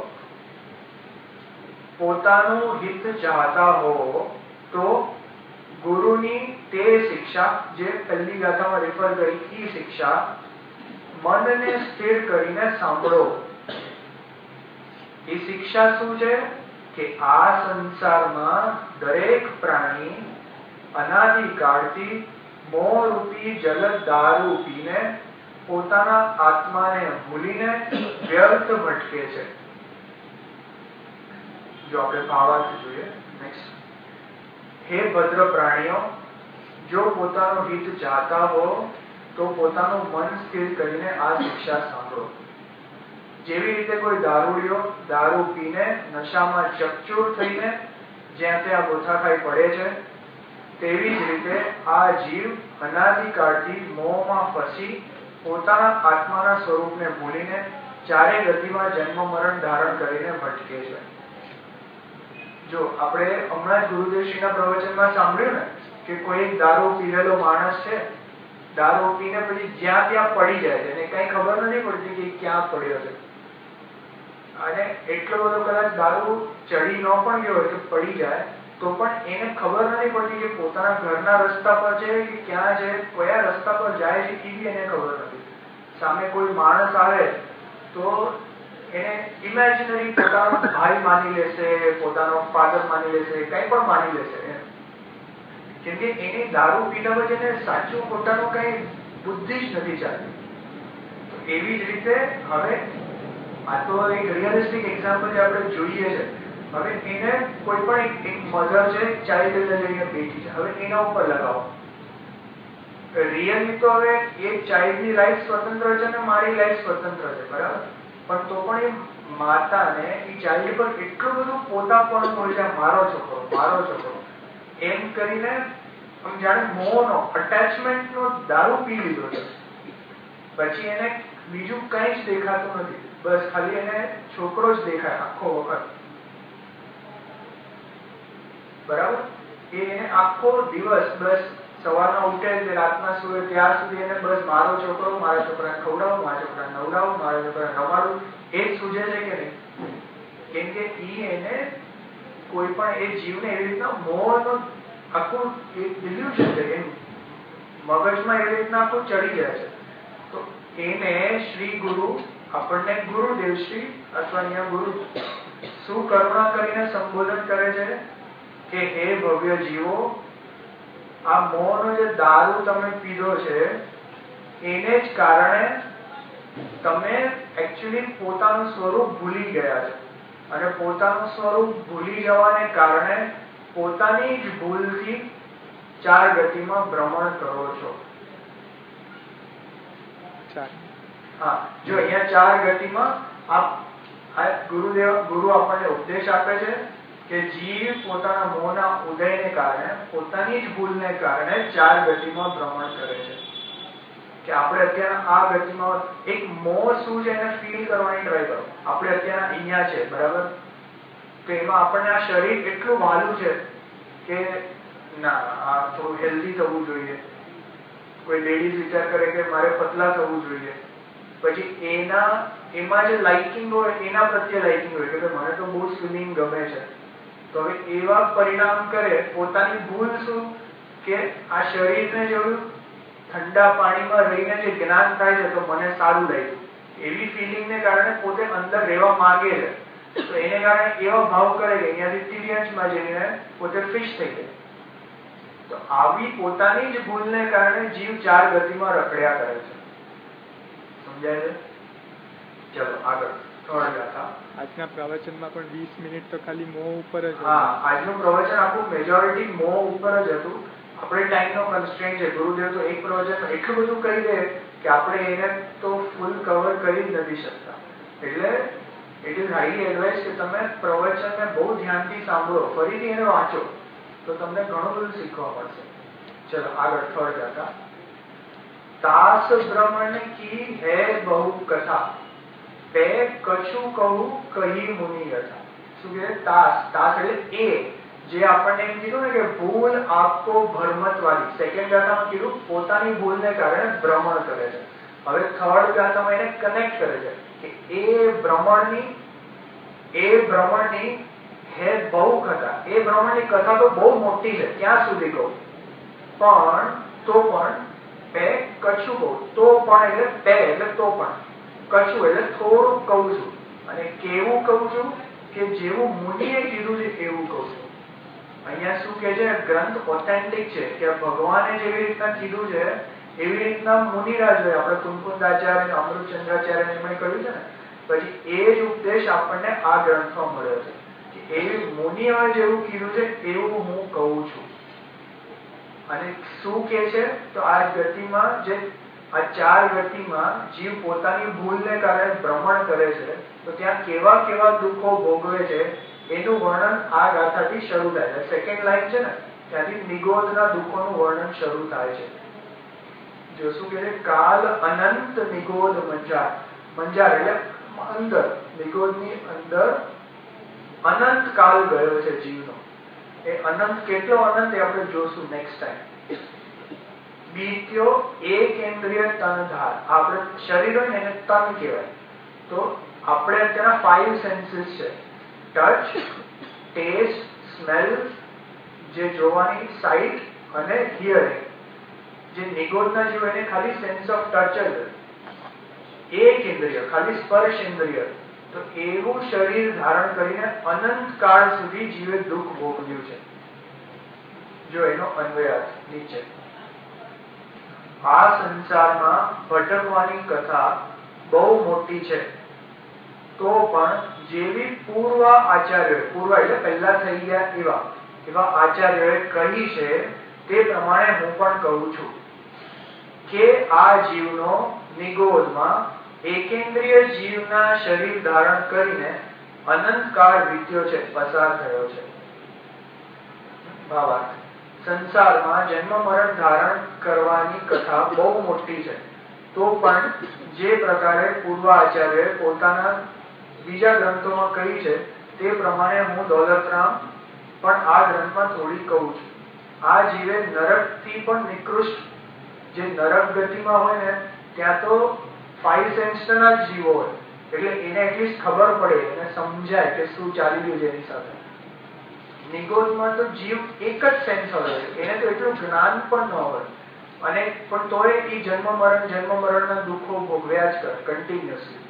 પોતાનું હિત ચાહતા હો તો ગુરુની તે શિક્ષા, જે પહેલી ગાથામાં રેફર કરી એ શિક્ષા, મનને સ્થિર કરીને સાંભળો. એ શિક્ષા શું છે કે આ સંસારમાં દરેક પ્રાણી અનાદિકાળથી મોહરૂપી જલ દારૂ પીને પોતાના આત્માને ભૂલીને વ્યર્થ ભટકે છે. જો આપણે ભાવાર્થ જોઈએ, નેક્સ્ટ. હે ભદ્ર પ્રાણીઓ, જો પોતાનું હિત ચાહતા હો તો પોતાનું મન સ્થિર કરીને આ શિક્ષા સાંભળો. જેવી રીતે કોઈ દારૂડિયો દારૂ પીને નશામાં ચકચૂર થઈને જ્યાં ત્યાં ગોથા ખાઈ પડે છે, તેવી જ રીતે આ જીવ અનાદિકાળથી મોહમાં ફસી પોતાના આત્માના સ્વરૂપને ભૂલીને ચારે ગતિમાં જન્મ મરણ ધારણ કરીને ભટકે છે. જો આપણે હમણાં જ ગુરુદેવશ્રીના પ્રવચનમાં સાંભળ્યું ને કે કોઈ એક દારૂ પીધેલો માણસ છે, દારૂ પીને પછી જ્યાં ત્યાં પડી જાય છે અને કઈ ખબર નથી પડતી કે ક્યાં પડ્યો છે. અને એટલો બધો કદાચ દારૂ ચડી ન પણ ગયો હોય તો પડી જાય તો પણ એને ખબર નથી પડતી કે પોતાના ઘરના રસ્તા પર છે કે ક્યાં છે, કયા રસ્તા પર જાય છે, એ બી એને ખબર નથી. સામે કોઈ માણસ આવે તો એને ઇમેજિનરી પોતાનો ભાઈ માની લેશે, પોતાનો ફાધર માની લેશે, કઈ પણ માની લેશે. કેમ કે એની દારૂ પીધા પછી એને સાચું પોતાનું કઈ બુદ્ધિ જ નથી ચાલતી. એવી જ રીતે હવે આ તો એક રિયલિસ્ટિક એક્ઝામ્પલ જે આપણે જોઈએ છે. હવે એને કોઈ પણ એક મધર છે, ચાઇલ્ડ લઈને બેઠી છે, હવે એના ઉપર લગાવો. રિયલી તો હવે એ ચાઇલ્ડની લાઈફ સ્વતંત્ર છે ને મારી લાઈફ સ્વતંત્ર છે, બરાબર, પણ તો પણ એ માતાને એ ચાઇલ્ડ પર એટલું બધું પોતાપણું હોય છે, મારો છોકરો મારો છોકરો એમ કરીને આમ જાણે મોહનો અટેચમેન્ટનો દારૂ પી લીધો છે. પછી એને બીજું કઈ જ દેખાતું નથી, બસ ખાલી એને છોકરો જ દેખાય આખો વખત, બરાબર. એને આખો દિવસ બસ સવારના ઉઠે કે રાતના સુવે ત્યાં સુધી એને બસ મારો છોકરો, મારા છોકરાને ખવડાવું, મારા છોકરાને નવડાવું, મારા છોકરાને રમાડું, એ જ સૂજે છે કે નહીં? કેમ કે એને કોઈ પણ એ જીવને એવી રીતના મોહનો આખું ઇલ્યુઝન છે, એમ મગજમાં એવી રીતના આખું ચડી જાય છે. તો એને શ્રી ગુરુ, આપણને ગુરુદેવશ્રી અથવા અહીંયા ગુરુ શું કરુણા કરીને સંબોધન કરે છે કે હે ભવ્ય જીવો, આ મોહનો જે દારૂ તમે પીધો છે એને જ કારણે તમે એકચ્યુઅલી પોતાનું સ્વરૂપ ભૂલી ગયા છે. અને પોતાનું સ્વરૂપ ભૂલી જવાને કારણે પોતાની જ ભૂલથી ચાર ગતિમાં ભ્રમણ કરો છો. હા, જો અહીંયા ચાર ગતિમાં ગુરુ આપણને ઉપદેશ આપે છે કે જીવ પોતાના મોહના ઉદયને કારણે, પોતાની જ ભૂલને કારણે ચાર ગતિમાં ભ્રમણ કરે છે. કે આપણે અત્યારે આ ગતિમાં એક મોહ શું છે એને ફીલ કરવાની ટ્રાય કરો. આપણે અત્યારે અહીંયા છે, બરાબર, તો એમાં આપણને આ શરીર એટલું વહાલું છે કે ના આ થોડું હેલ્ધી થવું જોઈએ. કોઈ લેડીઝ વિચાર કરે કે મારે પતલા થવું જોઈએ, પછી એમાં જે લાઇકિંગ હોય એના પ્રત્યે લાઇકિંગ હોય કે મને તો બહુ સ્વિમિંગ ગમે છે, તો હવે એવા પરિણામ કરે. પોતાની ભૂલ શું કે આ શરીરને જેવું ઠંડા પાણીમાં રહીને જે જ્ઞાન થાય છે તો મને સારું લાગ્યું, એવી ફિલિંગને કારણે પોતે અંદર રહેવા માંગે છે, તો એને કારણે એવા ભાવ કરે કે અહીંયાથી તિર્યંશમાં જઈને પોતે ફિશ થઈ જાય. તો આવી પોતાની જ ભૂલને કારણે જીવ ચાર ગતિમાં રખડ્યા કરે છે. સમજાય છે? ચલો આગળ. થર્ડ ગાથા. આજના પ્રવચનમાં પણ 20 મિનિટ તો ખાલી મોહ ઉપર જ. હા, આજનું પ્રવચન આખું મેજોરિટી મોહ ઉપર જ હતું. આપણે ટાઈમનો કન્સ્ટ્રેન્ટ છે. ગુરુદેવ તો એક પ્રવચનમાં એટલું બધું કહી દે કે આપણે એને તો ફૂલ કવર કરી જ નથી શકતા. એટલે ઇટ ઇઝ હાઈલી એડવાઇઝ કે તમે પ્રવચનને બહુ ધ્યાનથી સાંભળો, ફરીથી એને વાંચો, તો તમને ઘણું બધું શીખવા મળશે. ચલો આગળ થર્ડ ગાથા. તાસ ભ્રમણ કી હે બહુ કથા, તે કછું કહું કહી મુનિ યથા. શું કે તાસ? તાસ એટલે એ જે આપણને એમ કીધું ને કે ભૂલ આપકો ભ્રમત વાળી, સેકન્ડ ગાથામાં કીધું પોતાની ભૂલને કારણે ભ્રમણ કરે છે. હવે થર્ડ ગાથામાં એને કનેક્ટ કરે છે કે એ ભ્રમણની હે બહુ કથા, એ ભ્રમણની કથા તો બહુ મોટી છે, ક્યાં સુધી કહું, પણ તો પણ પે કછું કહું, તો પણ એટલે પે એટલે તો પણ, કછું એટલે થોડું કહું છું, અને કેવું કહું છું કે જેવું મુનિએ કીધું છે એવું કહું છું. અહીંયા શું કે છે, ગ્રંથ ઓથેન્ટિક છે કે ભગવાને જેવી રીતના કીધું છે એવી રીતના મુનિરાજોએ, આપણે કુંકુંદાચાર્ય અમૃતચંદ્રાચાર્ય એમણે કહ્યું છે ને, પછી એ જ ઉપદેશ આપણને આ ગ્રંથમાં મળ્યો છે કે એવી મુનિઓએ જેવું કીધું છે એવું હું કહું છું. અને શું કે છે તો આ ગતિમાં જે આ ચાર ગતિમાં જીવ પોતાની ભૂલને કારણે ભ્રમણ કરે છે, તો ત્યાં કેવા કેવા દુઃખો ભોગવે છે એનું વર્ણન આ ગાથાથી શરૂ થાય છે. સેકન્ડ લાઈન છે ને ત્યાંથી નિગોદના દુઃખોનું વર્ણન શરૂ થાય છે. જો શું કે છે, કાલ અનંત નિગોદ મંજાર, મંજાર એટલે અંદર, નિગોદની અંદર અનંત કાલ ગયો છે જીવનો. એ અનંત કેટલો અનંત એ આપણે જોશું નેક્સ્ટ ટાઈમ. બીત્યો એકેન્દ્રિય તનધાર, આપણે શરીર હોય ને એને તન કહેવાય. તો આપણે અત્યારના 5 સેન્સીસ છે, ટચ, ટેસ્ટ, સ્મેલ, જે જોવાની સાઇટ, અને હિયરિંગ. જે નિગોદના જીવ એને ખાલી સેન્સ ઓફ ટચ જ, એક ઇન્દ્રિય ખાલી સ્પર્શ ઇન્દ્રિય. તો એવું શરીર ધારણ કરીને અનંત કાળ સુધી જીવે દુઃખ ભોગવ્યું છે. જો એનો અન્વયાર્થ નીચે, આ સંસારમાં ભટકવાની કથા બહુ મોટી છે, તો પણ જેવી પૂર્વ આચાર્યોએ, પૂર્વ એટલે પહેલા થઈ ગયા એવા આચાર્યોએ કહી છે તે પ્રમાણે હું પણ કહું છું કે આ જીવનો નિગોદમાં એકેન્દ્રિય જીવના શરીર ધારણ કરીને અનંત કાળ વીત્યો છે, પસાર થયો છે. ભાવાર્થ, સંસારમાં જન્મ મરણ ધારણ કરવાની કથા બહુ મોટી છે, તો પણ જે પ્રકારે પૂર્વ આચાર્યએ પોતાના બીજા ગ્રંથોમાં કહી છે તે પ્રમાણે હું દોલતરામ પણ આ ગ્રંથમાં થોડી કહું છું. આ જીવે નરકથી પણ નિકૃષ્ટ, જે નરક ગતિમાં હોય ને ત્યાં તો 5 સેન્સના જીવો હોય, એટલે એને એટલીસ્ટ ખબર પડે, એને સમજાય કે શું ચાલી રહ્યું છે એની સાથે. નિગોદમાં તો જીવ એક જ સેન્સ હોય, એને તો એટલું જ્ઞાન પણ ન હોય, અને પણ તોય એ જન્મ મરણના દુઃખો ભોગવ્યા જ કરે કન્ટિન્યુઅસલી.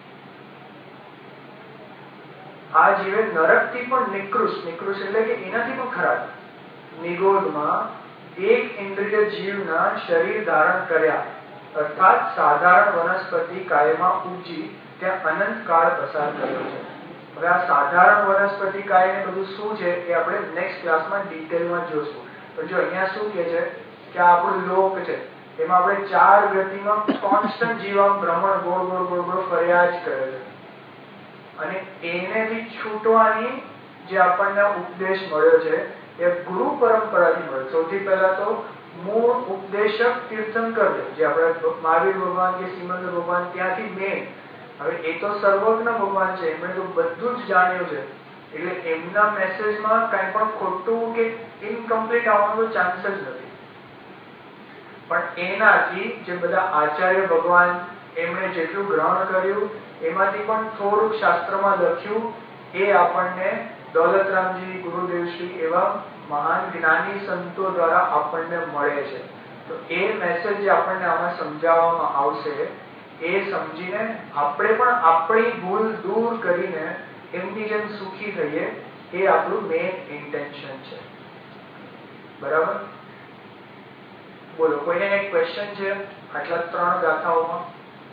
આ જીવે નરકથી પણ નિકૃષ્ટ, નિકૃષ્ટ એટલે કે એનાથી પણ ખરાબ, નિગોદમાં એક ઇન્દ્રિય જીવના શરીર ધારણ કર્યા, અર્થાત સાધારણ વનસ્પતિ કાયમાં ઉપજી ત્યાં અનંત કાળ પસાર કર્યો છે. હવે આ સાધારણ વનસ્પતિ કાય ને બધું શું છે એ આપણે નેક્સ્ટ ક્લાસમાં ડિટેલમાં જોશું. પણ જો અહીંયા શું કે છે કે આ આપણું લોક છે, એમાં આપણે 4 ગતિમાં કોન્સ્ટન્ટ જીવન ભ્રમણ ગોળ ગોળ ગોળ ગોળ ફર્યા જ કરે છે, અને એનેથી છૂટવાની જે આપણને ઉપદેશ મળ્યો છે એ ગુરુ પરંપરાથી મળ્યો. સૌથી પહેલા તો મૂળ ઉપદેશક તીર્થંકર જે આપણે મહાવીર ભગવાન કે શ્રીમંત ભગવાન ત્યાંથી મેન. હવે એ તો સર્વજ્ઞ ભગવાન છે, એમણે તો બધું જ જાણ્યું છે, એટલે એમના મેસેજમાં કઈ પણ ખોટું કે ઇનકમ્પ્લીટ આવવાનો ચાન્સ જ નથી. પણ એનાથી જે બધા આચાર્ય ભગવાન એમણે જેટલું ગ્રહણ કર્યું એમાંથી પણ થોડુંક શાસ્ત્રમાં લખ્યું એ આપણને દોલતરામજી, ગુરુદેવશ્રી એવા મહાન જ્ઞાની સંતો દ્વારા આપણને મળે છે. તો એ મેસેજ જે આપણને આમાં સમજાવવામાં આવશે એ સમજીને આપણે પણ આપણી ભૂલ દૂર કરીને એમની જેમ સુખી થઈએ, એ આપણું મેઇન ઇન્ટેન્શન છે. બરાબર? બોલો, કોઈને એક ક્વેશ્ચન છે આટલા 3 ગાથાઓમાં?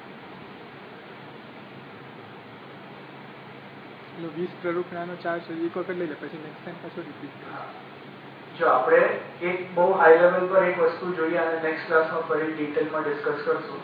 20 પ્રરૂપણાનો ચાર્જ એક વખત લઈ લે, પછી નેક્સ્ટ ટાઈમ પાછો રિપીટ. જો આપણે એક બહુ હાઈ લેવલ પર એક વસ્તુ જોઈએ અને નેક્સ્ટ ક્લાસમાં ફરી ડિટેલમાં ડિસ્કસ કરશું.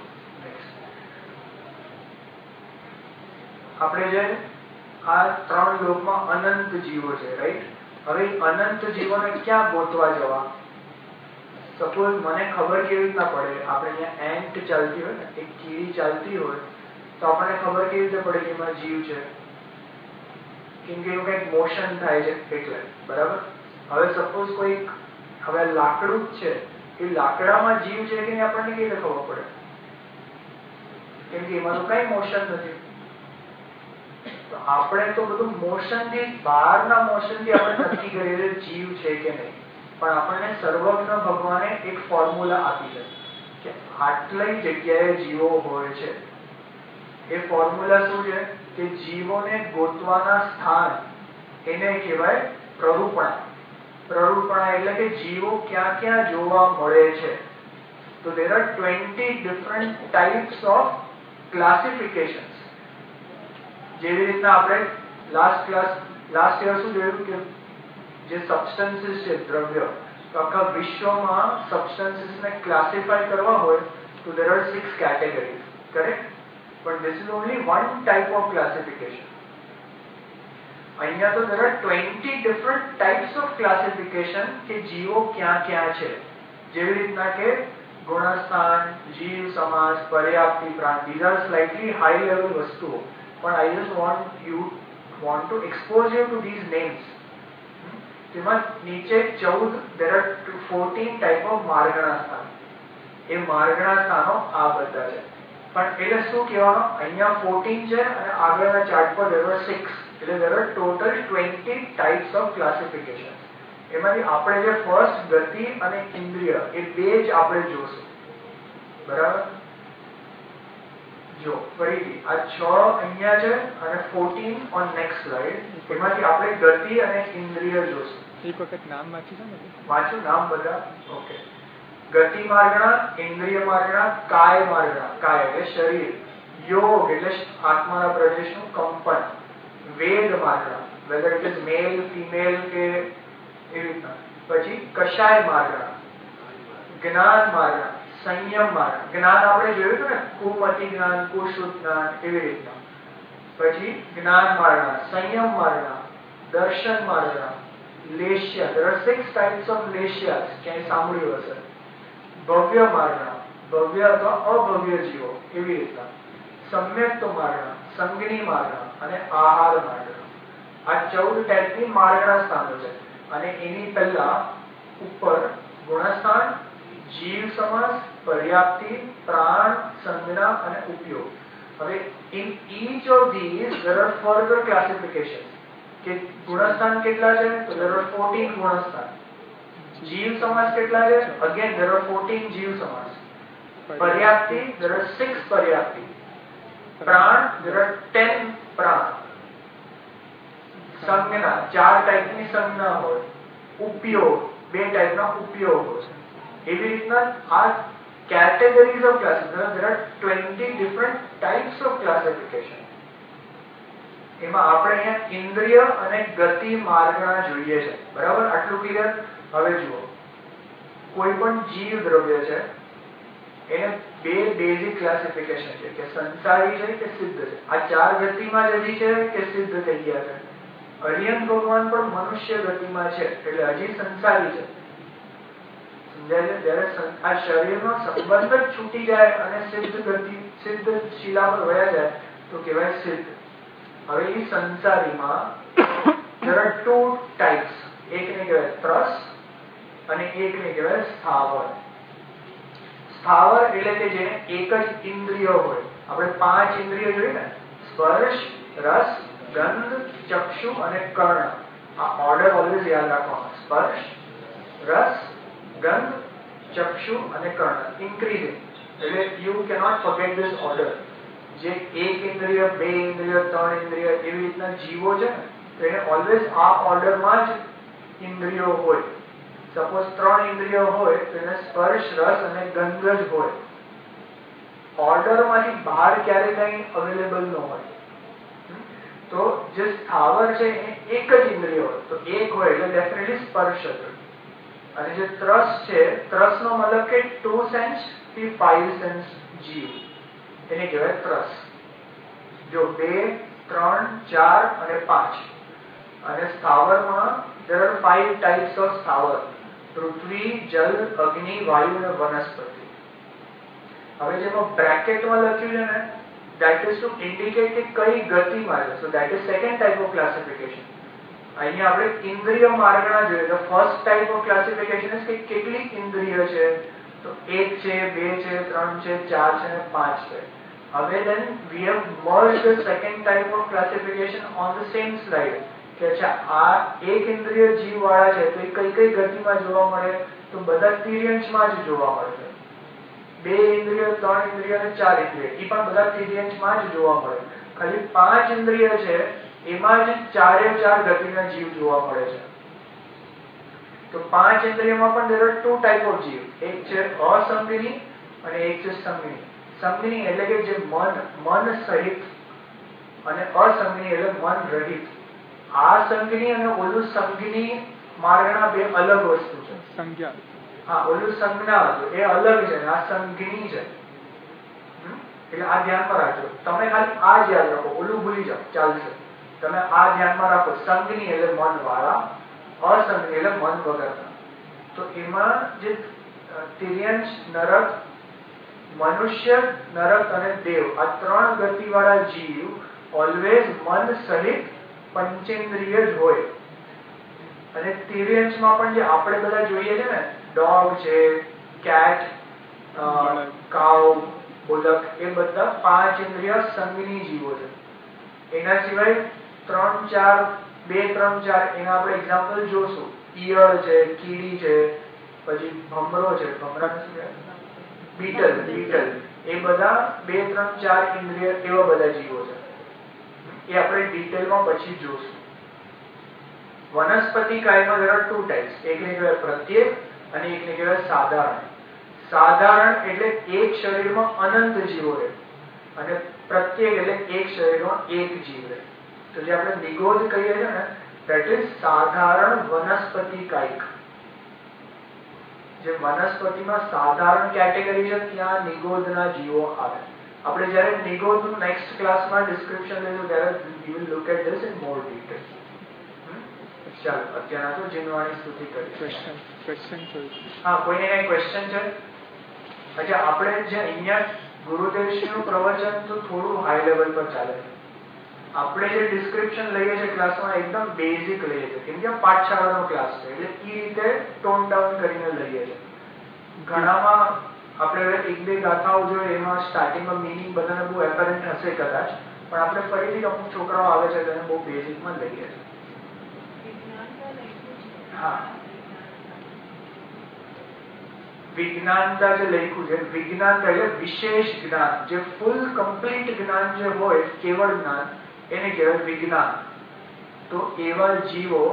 આપણે જે આ 3 લોકમાં અનંત જીવો છે, રાઈટ? હવે અનંત જીવોને ક્યાં ગોતવા જવા? સપોઝ મને ખબર કેવી રીતના પડે, આપણે અહીંયા એન્ટ ચાલતી હોય ને, એક કીડી ચાલતી હોય તો આપણને ખબર કેવી રીતે પડે કે એમાં જીવ છે? કેમ કે એવું કંઈક મોશન થાય છે એટલે, બરાબર? હવે સપોઝ કોઈ હવે લાકડું જ છે, એ લાકડામાં જીવ છે કે નહીં આપણને કેવી રીતે ખબર પડે? કેમ કે એમાં તો કઈ મોશન નથી. તો આપણે તો બધું મોશન થી, બહારના મોશન થી આપણે નક્કી કરીએ જીવ છે કે નહીં. પણ આપણને સર્વજ્ઞ ભગવાને એક ફોર્મ્યુલા આપી છે કે આટલી જગ્યાએ જીવો હોય છે. એ ફોર્મ્યુલા શું છે કે જીવોને ગોતવાના સ્થાન એને કહેવાય પ્રરૂપણા. પ્રરૂપણા એટલે કે જીવો ક્યાં ક્યાં જોવા મળે છે. તો there are 20 different types of classifications. જેવી રીતના આપણે લાસ્ટ યર શું જોયું કે જે સબસ્ટન્સીસ છે, દ્રવ્ય, તો આખા વિશ્વમાં સબસ્ટન્સીસ ને ક્લાસિફાય કરવા હોય તો there are 6 categories, correct? But this is only one type of classification. અહીંયા તો there are 20 different types of classification કે જીવો ક્યાં ક્યાં છે. જેવી રીતના કે ગુણસ્થાન, જીવ સમાસ, પર્યાપ્તિ, પ્રાણ. These are slightly high level વસ્તુઓ, પણ I just want to expose you to these names. તેમાં નીચે 14 there are 14 type of માર્ગણા સ્થાન. એ માર્ગણા સ્થાનો આ બધા છે. પણ એટલે શું કહેવાનું, અહીંયા 14 છે અને આગળના ચાર્ટ પર there were 6. એટલે there are total 20 types of classification. એમાંથી આપણે જે ફર્સ્ટ ગતિ અને ઇન્દ્રિય એ બે જ આપણે જોશું, બરાબર? જો ફરીથી આ 6 અહીંયા છે અને 14 ઓન નેક્સ્ટ સ્લાઇડ. એમાંથી આપણે ગતિ અને ઇન્દ્રિય જોશું. એક વખત નામ વાંચી લો ને. વાંચું નામ બધા? ઓકે. ગતિ માર્ગણા, ઇન્દ્રિય માર્ગણા, કાય માર્ગણા, કાય એટલે શરીર, યોગ એટલે આત્માના પ્રદેશનું કંપન, વેદ માર્ગણા, whether it is male female કે એવી રીતના. પછી કશાય માર્ગણા, જ્ઞાન માર્ગણા, સંયમ માર્ગણા. જ્ઞાન આપણે જોયું હતું ને, કુમતિ જ્ઞાન, કુશુદ્ધ જ્ઞાન, એવી રીતના. પછી જ્ઞાન માર્ગણા, સંયમ માર્ગણા, દર્શન માર્ગણા, લેશ્ય. there are 6 types of લેશ્યાસ, ક્યાંય સાંભળ્યું હશે. ભવ્ય માર્ગણા, ભવ્ય અથવા અભવ્ય જીવો, એવી રીતના. સમ્યક્ત માર્ગણા, સંજ્ઞી માર્ગણા અને આહાર માર્ગણા. આ 14 ટાઈપની માર્ગણા સ્થાનો છે. અને એની પહેલા ઉપર ગુણસ્થાન, જીવ સમાસ, પર્યાપ્તિ, પ્રાણ, સંજ્ઞા અને ઉપયોગ. હવે in each of these there are further classifications. કે ગુણસ્થાન કેટલા છે? તો there are 14 ગુણસ્થાન. જીવ સમાસ કેટલા છે? again there are 14 જીવ સમાસ. પર્યાપ્તિ there are 6 પર્યાપ્તિ. Pran there are 10 પ્રાણ. સંજ્ઞા 4 ટાઈપની સંજ્ઞા હોય. ઉપયોગ 2 ટાઈપના ઉપયોગ હોય. એવી રીતના આ categories of classification, there are 20 different types of classification. એમાં આપણે અહીંયા ઇન્દ્રિય અને ગતિ માર્ગણા જોઈએ છે, બરાબર? આટલું ક્લિયર? હવે જુઓ, કોઈ પણ જીવ દ્રવ્ય છે એને બે બેઝિક ક્લાસિફિકેશન છે કે સંસારી છે કે સિદ્ધ છે. આ 4 ગતિમાં જ હજી છે કે સિદ્ધ થઈ ગયા છે? અરિયન ભગવાન પણ મનુષ્ય ગતિમાં છે એટલે હજી સંસારી છે. સમજાય છે? જ્યારે આ શરીરનો સંબંધ જ છૂટી જાય અને સિદ્ધ ગતિ, સિદ્ધ શિલા પર વયા જાય તો કહેવાય સિદ્ધ. હવે એ સંસારીમાં there are 2 types. એકને કહેવાય ત્રસ અને એકને કહેવાય સ્થાવર. સ્થાવર એટલે કે જેને એક જ ઇન્દ્રિયો હોય. આપણે 5 ઇન્દ્રિયો જોઈએ ને, સ્પર્શ, રસ, ગંધ, ચક્ષુ અને કર્ણ. આ ઓર્ડર ઓલવેઝ યાદ રાખવાનો. સ્પર્શ, રસ, ગંધ, ચક્ષુ અને કર્ણ. ઇન્ક્રીઝિંગ એટલે you cannot forget this order. જે 1 ઇન્દ્રિય, 2 ઇન્દ્રિય, 3 ઇન્દ્રિય એવી રીતના જીવો છે ને, તો એને ઓલવેઝ આ ઓર્ડરમાં જ ઇન્દ્રિયો હોય. સપોઝ 3 ઇન્દ્રિયો હોય તો એને સ્પર્શ, રસ અને ગંધ જ હોય. ઓર્ડરમાંથી બહાર ક્યારે કઈ અવેલેબલ ન હોય. તો જે સ્થાવર છે એને એક જ ઇન્દ્રિય હોય, તો એક હોય એટલે ડેફિનેટલી સ્પર્શ હતો. અને જે ત્રસ છે, ત્રસનો મતલબ કે 2 સેન્સ થી 5 સેન્સ જીવ, એને કહેવાય ત્રસ. જો 2, 3, 4 અને 5. અને સ્થાવરમાં there are 5 types of સ્થાવર: પૃથ્વી, જલ, અગ્નિ, વાયુ અને વનસ્પતિ. હવે જેમાં બ્રેકેટમાં લખ્યું છે ને, that is to indicate કે કઈ ગતિમાં છે. So that is second type of classification. અહીંયા આપણે ઇન્દ્રિય માર્ગના જોઈએ તો ફર્સ્ટ ટાઈપ ઓફ ક્લાસિફિકેશન છે કે કેટલી ઇન્દ્રિય છે, તો 1 છે, 2 છે, 3 છે, 4 છે અને 5 છે. હવે then we have merged the second type of classification on the same slide કે અચ્છા આ એક ઇન્દ્રિય જીવ વાળા છે તો એ કઈ કઈ ગતિમાં જોવા મળે, તો બધા તિર્યંશમાં જ જોવા મળે છે. 2 ઇન્દ્રિય, 3 ઇન્દ્રિય અને 4 ઇન્દ્રિય એ પણ બધા તિર્યંશમાં જ જોવા મળે. ખાલી 5 ઇન્દ્રિય છે એમાં જ 4 ગતિના જીવ જોવા મળે છે. તો 5 ઇન્દ્રિયમાં પણ there are 2 type of જીવ, એક છે અસંગની અને એક છે સંગની. સંગની એટલે કે જે મન સહિત અને અસંગની એટલે મન રહિત. આ સંગની અને ઓલું સંગની માર્ગના બે અલગ વસ્તુ છે. સંજ્ઞા, હા, ઓલું સંજ્ઞા હતું એ અલગ છે, આ સંગની છે. એટલે આ ધ્યાનમાં રાખજો. તમે ખાલી આ જ યાદ રાખો, ઓલું ભૂલી જાઓ ચાલશે. તમે આ ધ્યાનમાં રાખો, સંગની એટલે મન વાળા, અસંગની એટલે મન વગરના. તો એમાં જે તિર્યંશ, નરક, મનુષ્ય, નરક અને દેવ આ 3 ગતિ વાળા જીવ ઓલવેઝ મન સહિત પંચેન્દ્રિય જ હોય. અને તિર્યંશમાં પણ જે આપણે બધા જોઈએ છે ને, ડોગ છે, કેટ, કાઉ, બોલક, એ બધા 5 ઇન્દ્રિય સંગની જીવો છે. એના સિવાય 3, 4, 2, 3, 4 એના આપણે એક્ઝામ્પલ જોશું. ઈયળ છે, કીડી છે, પછી ભમરો છે, બીટલ, એ બધા 2, 3, 4 ઇન્દ્રિય એવા બધા જીવો છે. એ આપણે ડિટેલમાં પછી જોશું. વનસ્પતિ કાયમાં there are 2 types, એકને કહેવાય પ્રત્યેક અને એકને કહેવાય સાધારણ. સાધારણ એટલે એક શરીરમાં અનંત જીવો રહે અને પ્રત્યેક એટલે એક શરીરમાં એક જીવ રહે. તો જે આપણે નિગોદ કહીએ છીએ ને, that is સાધારણ વનસ્પતિ કાયક. જે વનસ્પતિમાં સાધારણ કેટેગરી છે ત્યાં નિગોદના જીવો આવે. આપણે જ્યારે નિગોદનું નેક્સ્ટ ક્લાસમાં ડિસ્ક્રિપ્શન લઈશું ત્યારે we will look at this in more detail. ચાલો અત્યારે તો જીનવાણી સ્તુતિ કરીએ. હા, કોઈને કઈ ક્વેશ્ચન છે? અચ્છા, આપણે જે અહીંયા ગુરુદેવશ્રીનું પ્રવચન તો થોડું હાઈ લેવલ પર ચાલે છે. આપણે જે ડિસ્ક્રિપ્શન લઈએ છીએ ક્લાસમાં એકદમ બેઝિક લઈએ છીએ, કેમ કે પાઠશાળાનો ક્લાસ છે એટલે એ રીતે ટોન ડાઉન કરીને લઈએ છીએ. ઘણામાં આપણે 1-2 ગાથાઓ જોઈએ એમાં સ્ટાર્ટિંગમાં મીનિંગ બધાને બહુ એપરન્ટ હશે કદાચ, પણ આપણે ફરીથી અમુક છોકરાઓ આવે છે તેને બહુ બેઝિકમાં લઈએ છીએ. હા, વિજ્ઞાનતા જે લખ્યું છે, વિજ્ઞાનતા એટલે વિશેષ જ્ઞાન, જે ફૂલ કમ્પ્લીટ જ્ઞાન જે હોય, કેવળ જ્ઞાન, એને કહેવાય વિજ્ઞાન. તો એવા જીવો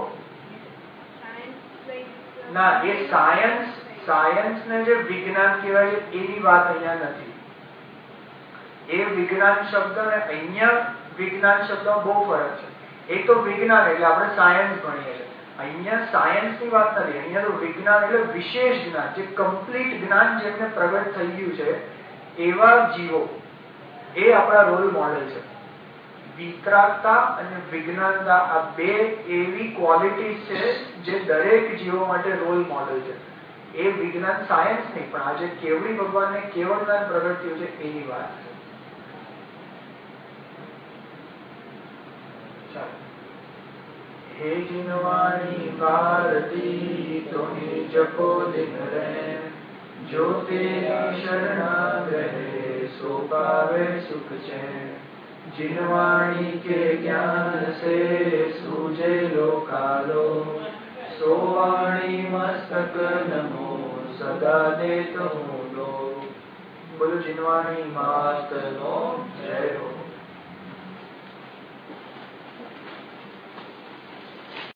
ના, એ સાયન્સ ને જે વિજ્ઞાન કહેવાય છે એની વાત અહીંયા નથી. એ વિજ્ઞાન શબ્દ ને અહીંયા વિજ્ઞાન શબ્દ બહુ ફરક છે. એક તો વિજ્ઞાન એટલે આપણે સાયન્સ ભણીએ છીએ, અહીંયા સાયન્સ ની વાત નથી. અહીંયા તો વિજ્ઞાન એટલે વિશેષ જ્ઞાન, જે કમ્પ્લીટ જ્ઞાન જેમને પ્રગટ થઈ ગયું છે એવા જીવો, એ આપણા રોલ મોડેલ છે. વિતરાગતા અને વિજ્ઞાનતા આ બે એવી ક્વોલિટીઝ છે જે દરેક જીવો માટે રોલ મોડેલ છે. એ વિજ્ઞાન સાયન્સ નહીં, પણ આજે કેવડી ભગવાનને કેવળ જ્ઞાન પ્રગટ થયું છે એની વાત છે. ચાલો. हे जिनवाणी भारती तोहि जपो दिन रैन, जो तेरी शरणा रहे सो पावे सुख चैन. जिनवाणी के ज्ञान से सूझे लोकालो, सो वाणी मस्तक नमो सदा देत हूँ लो. बोलो जिनवाणी मात नो जय हो.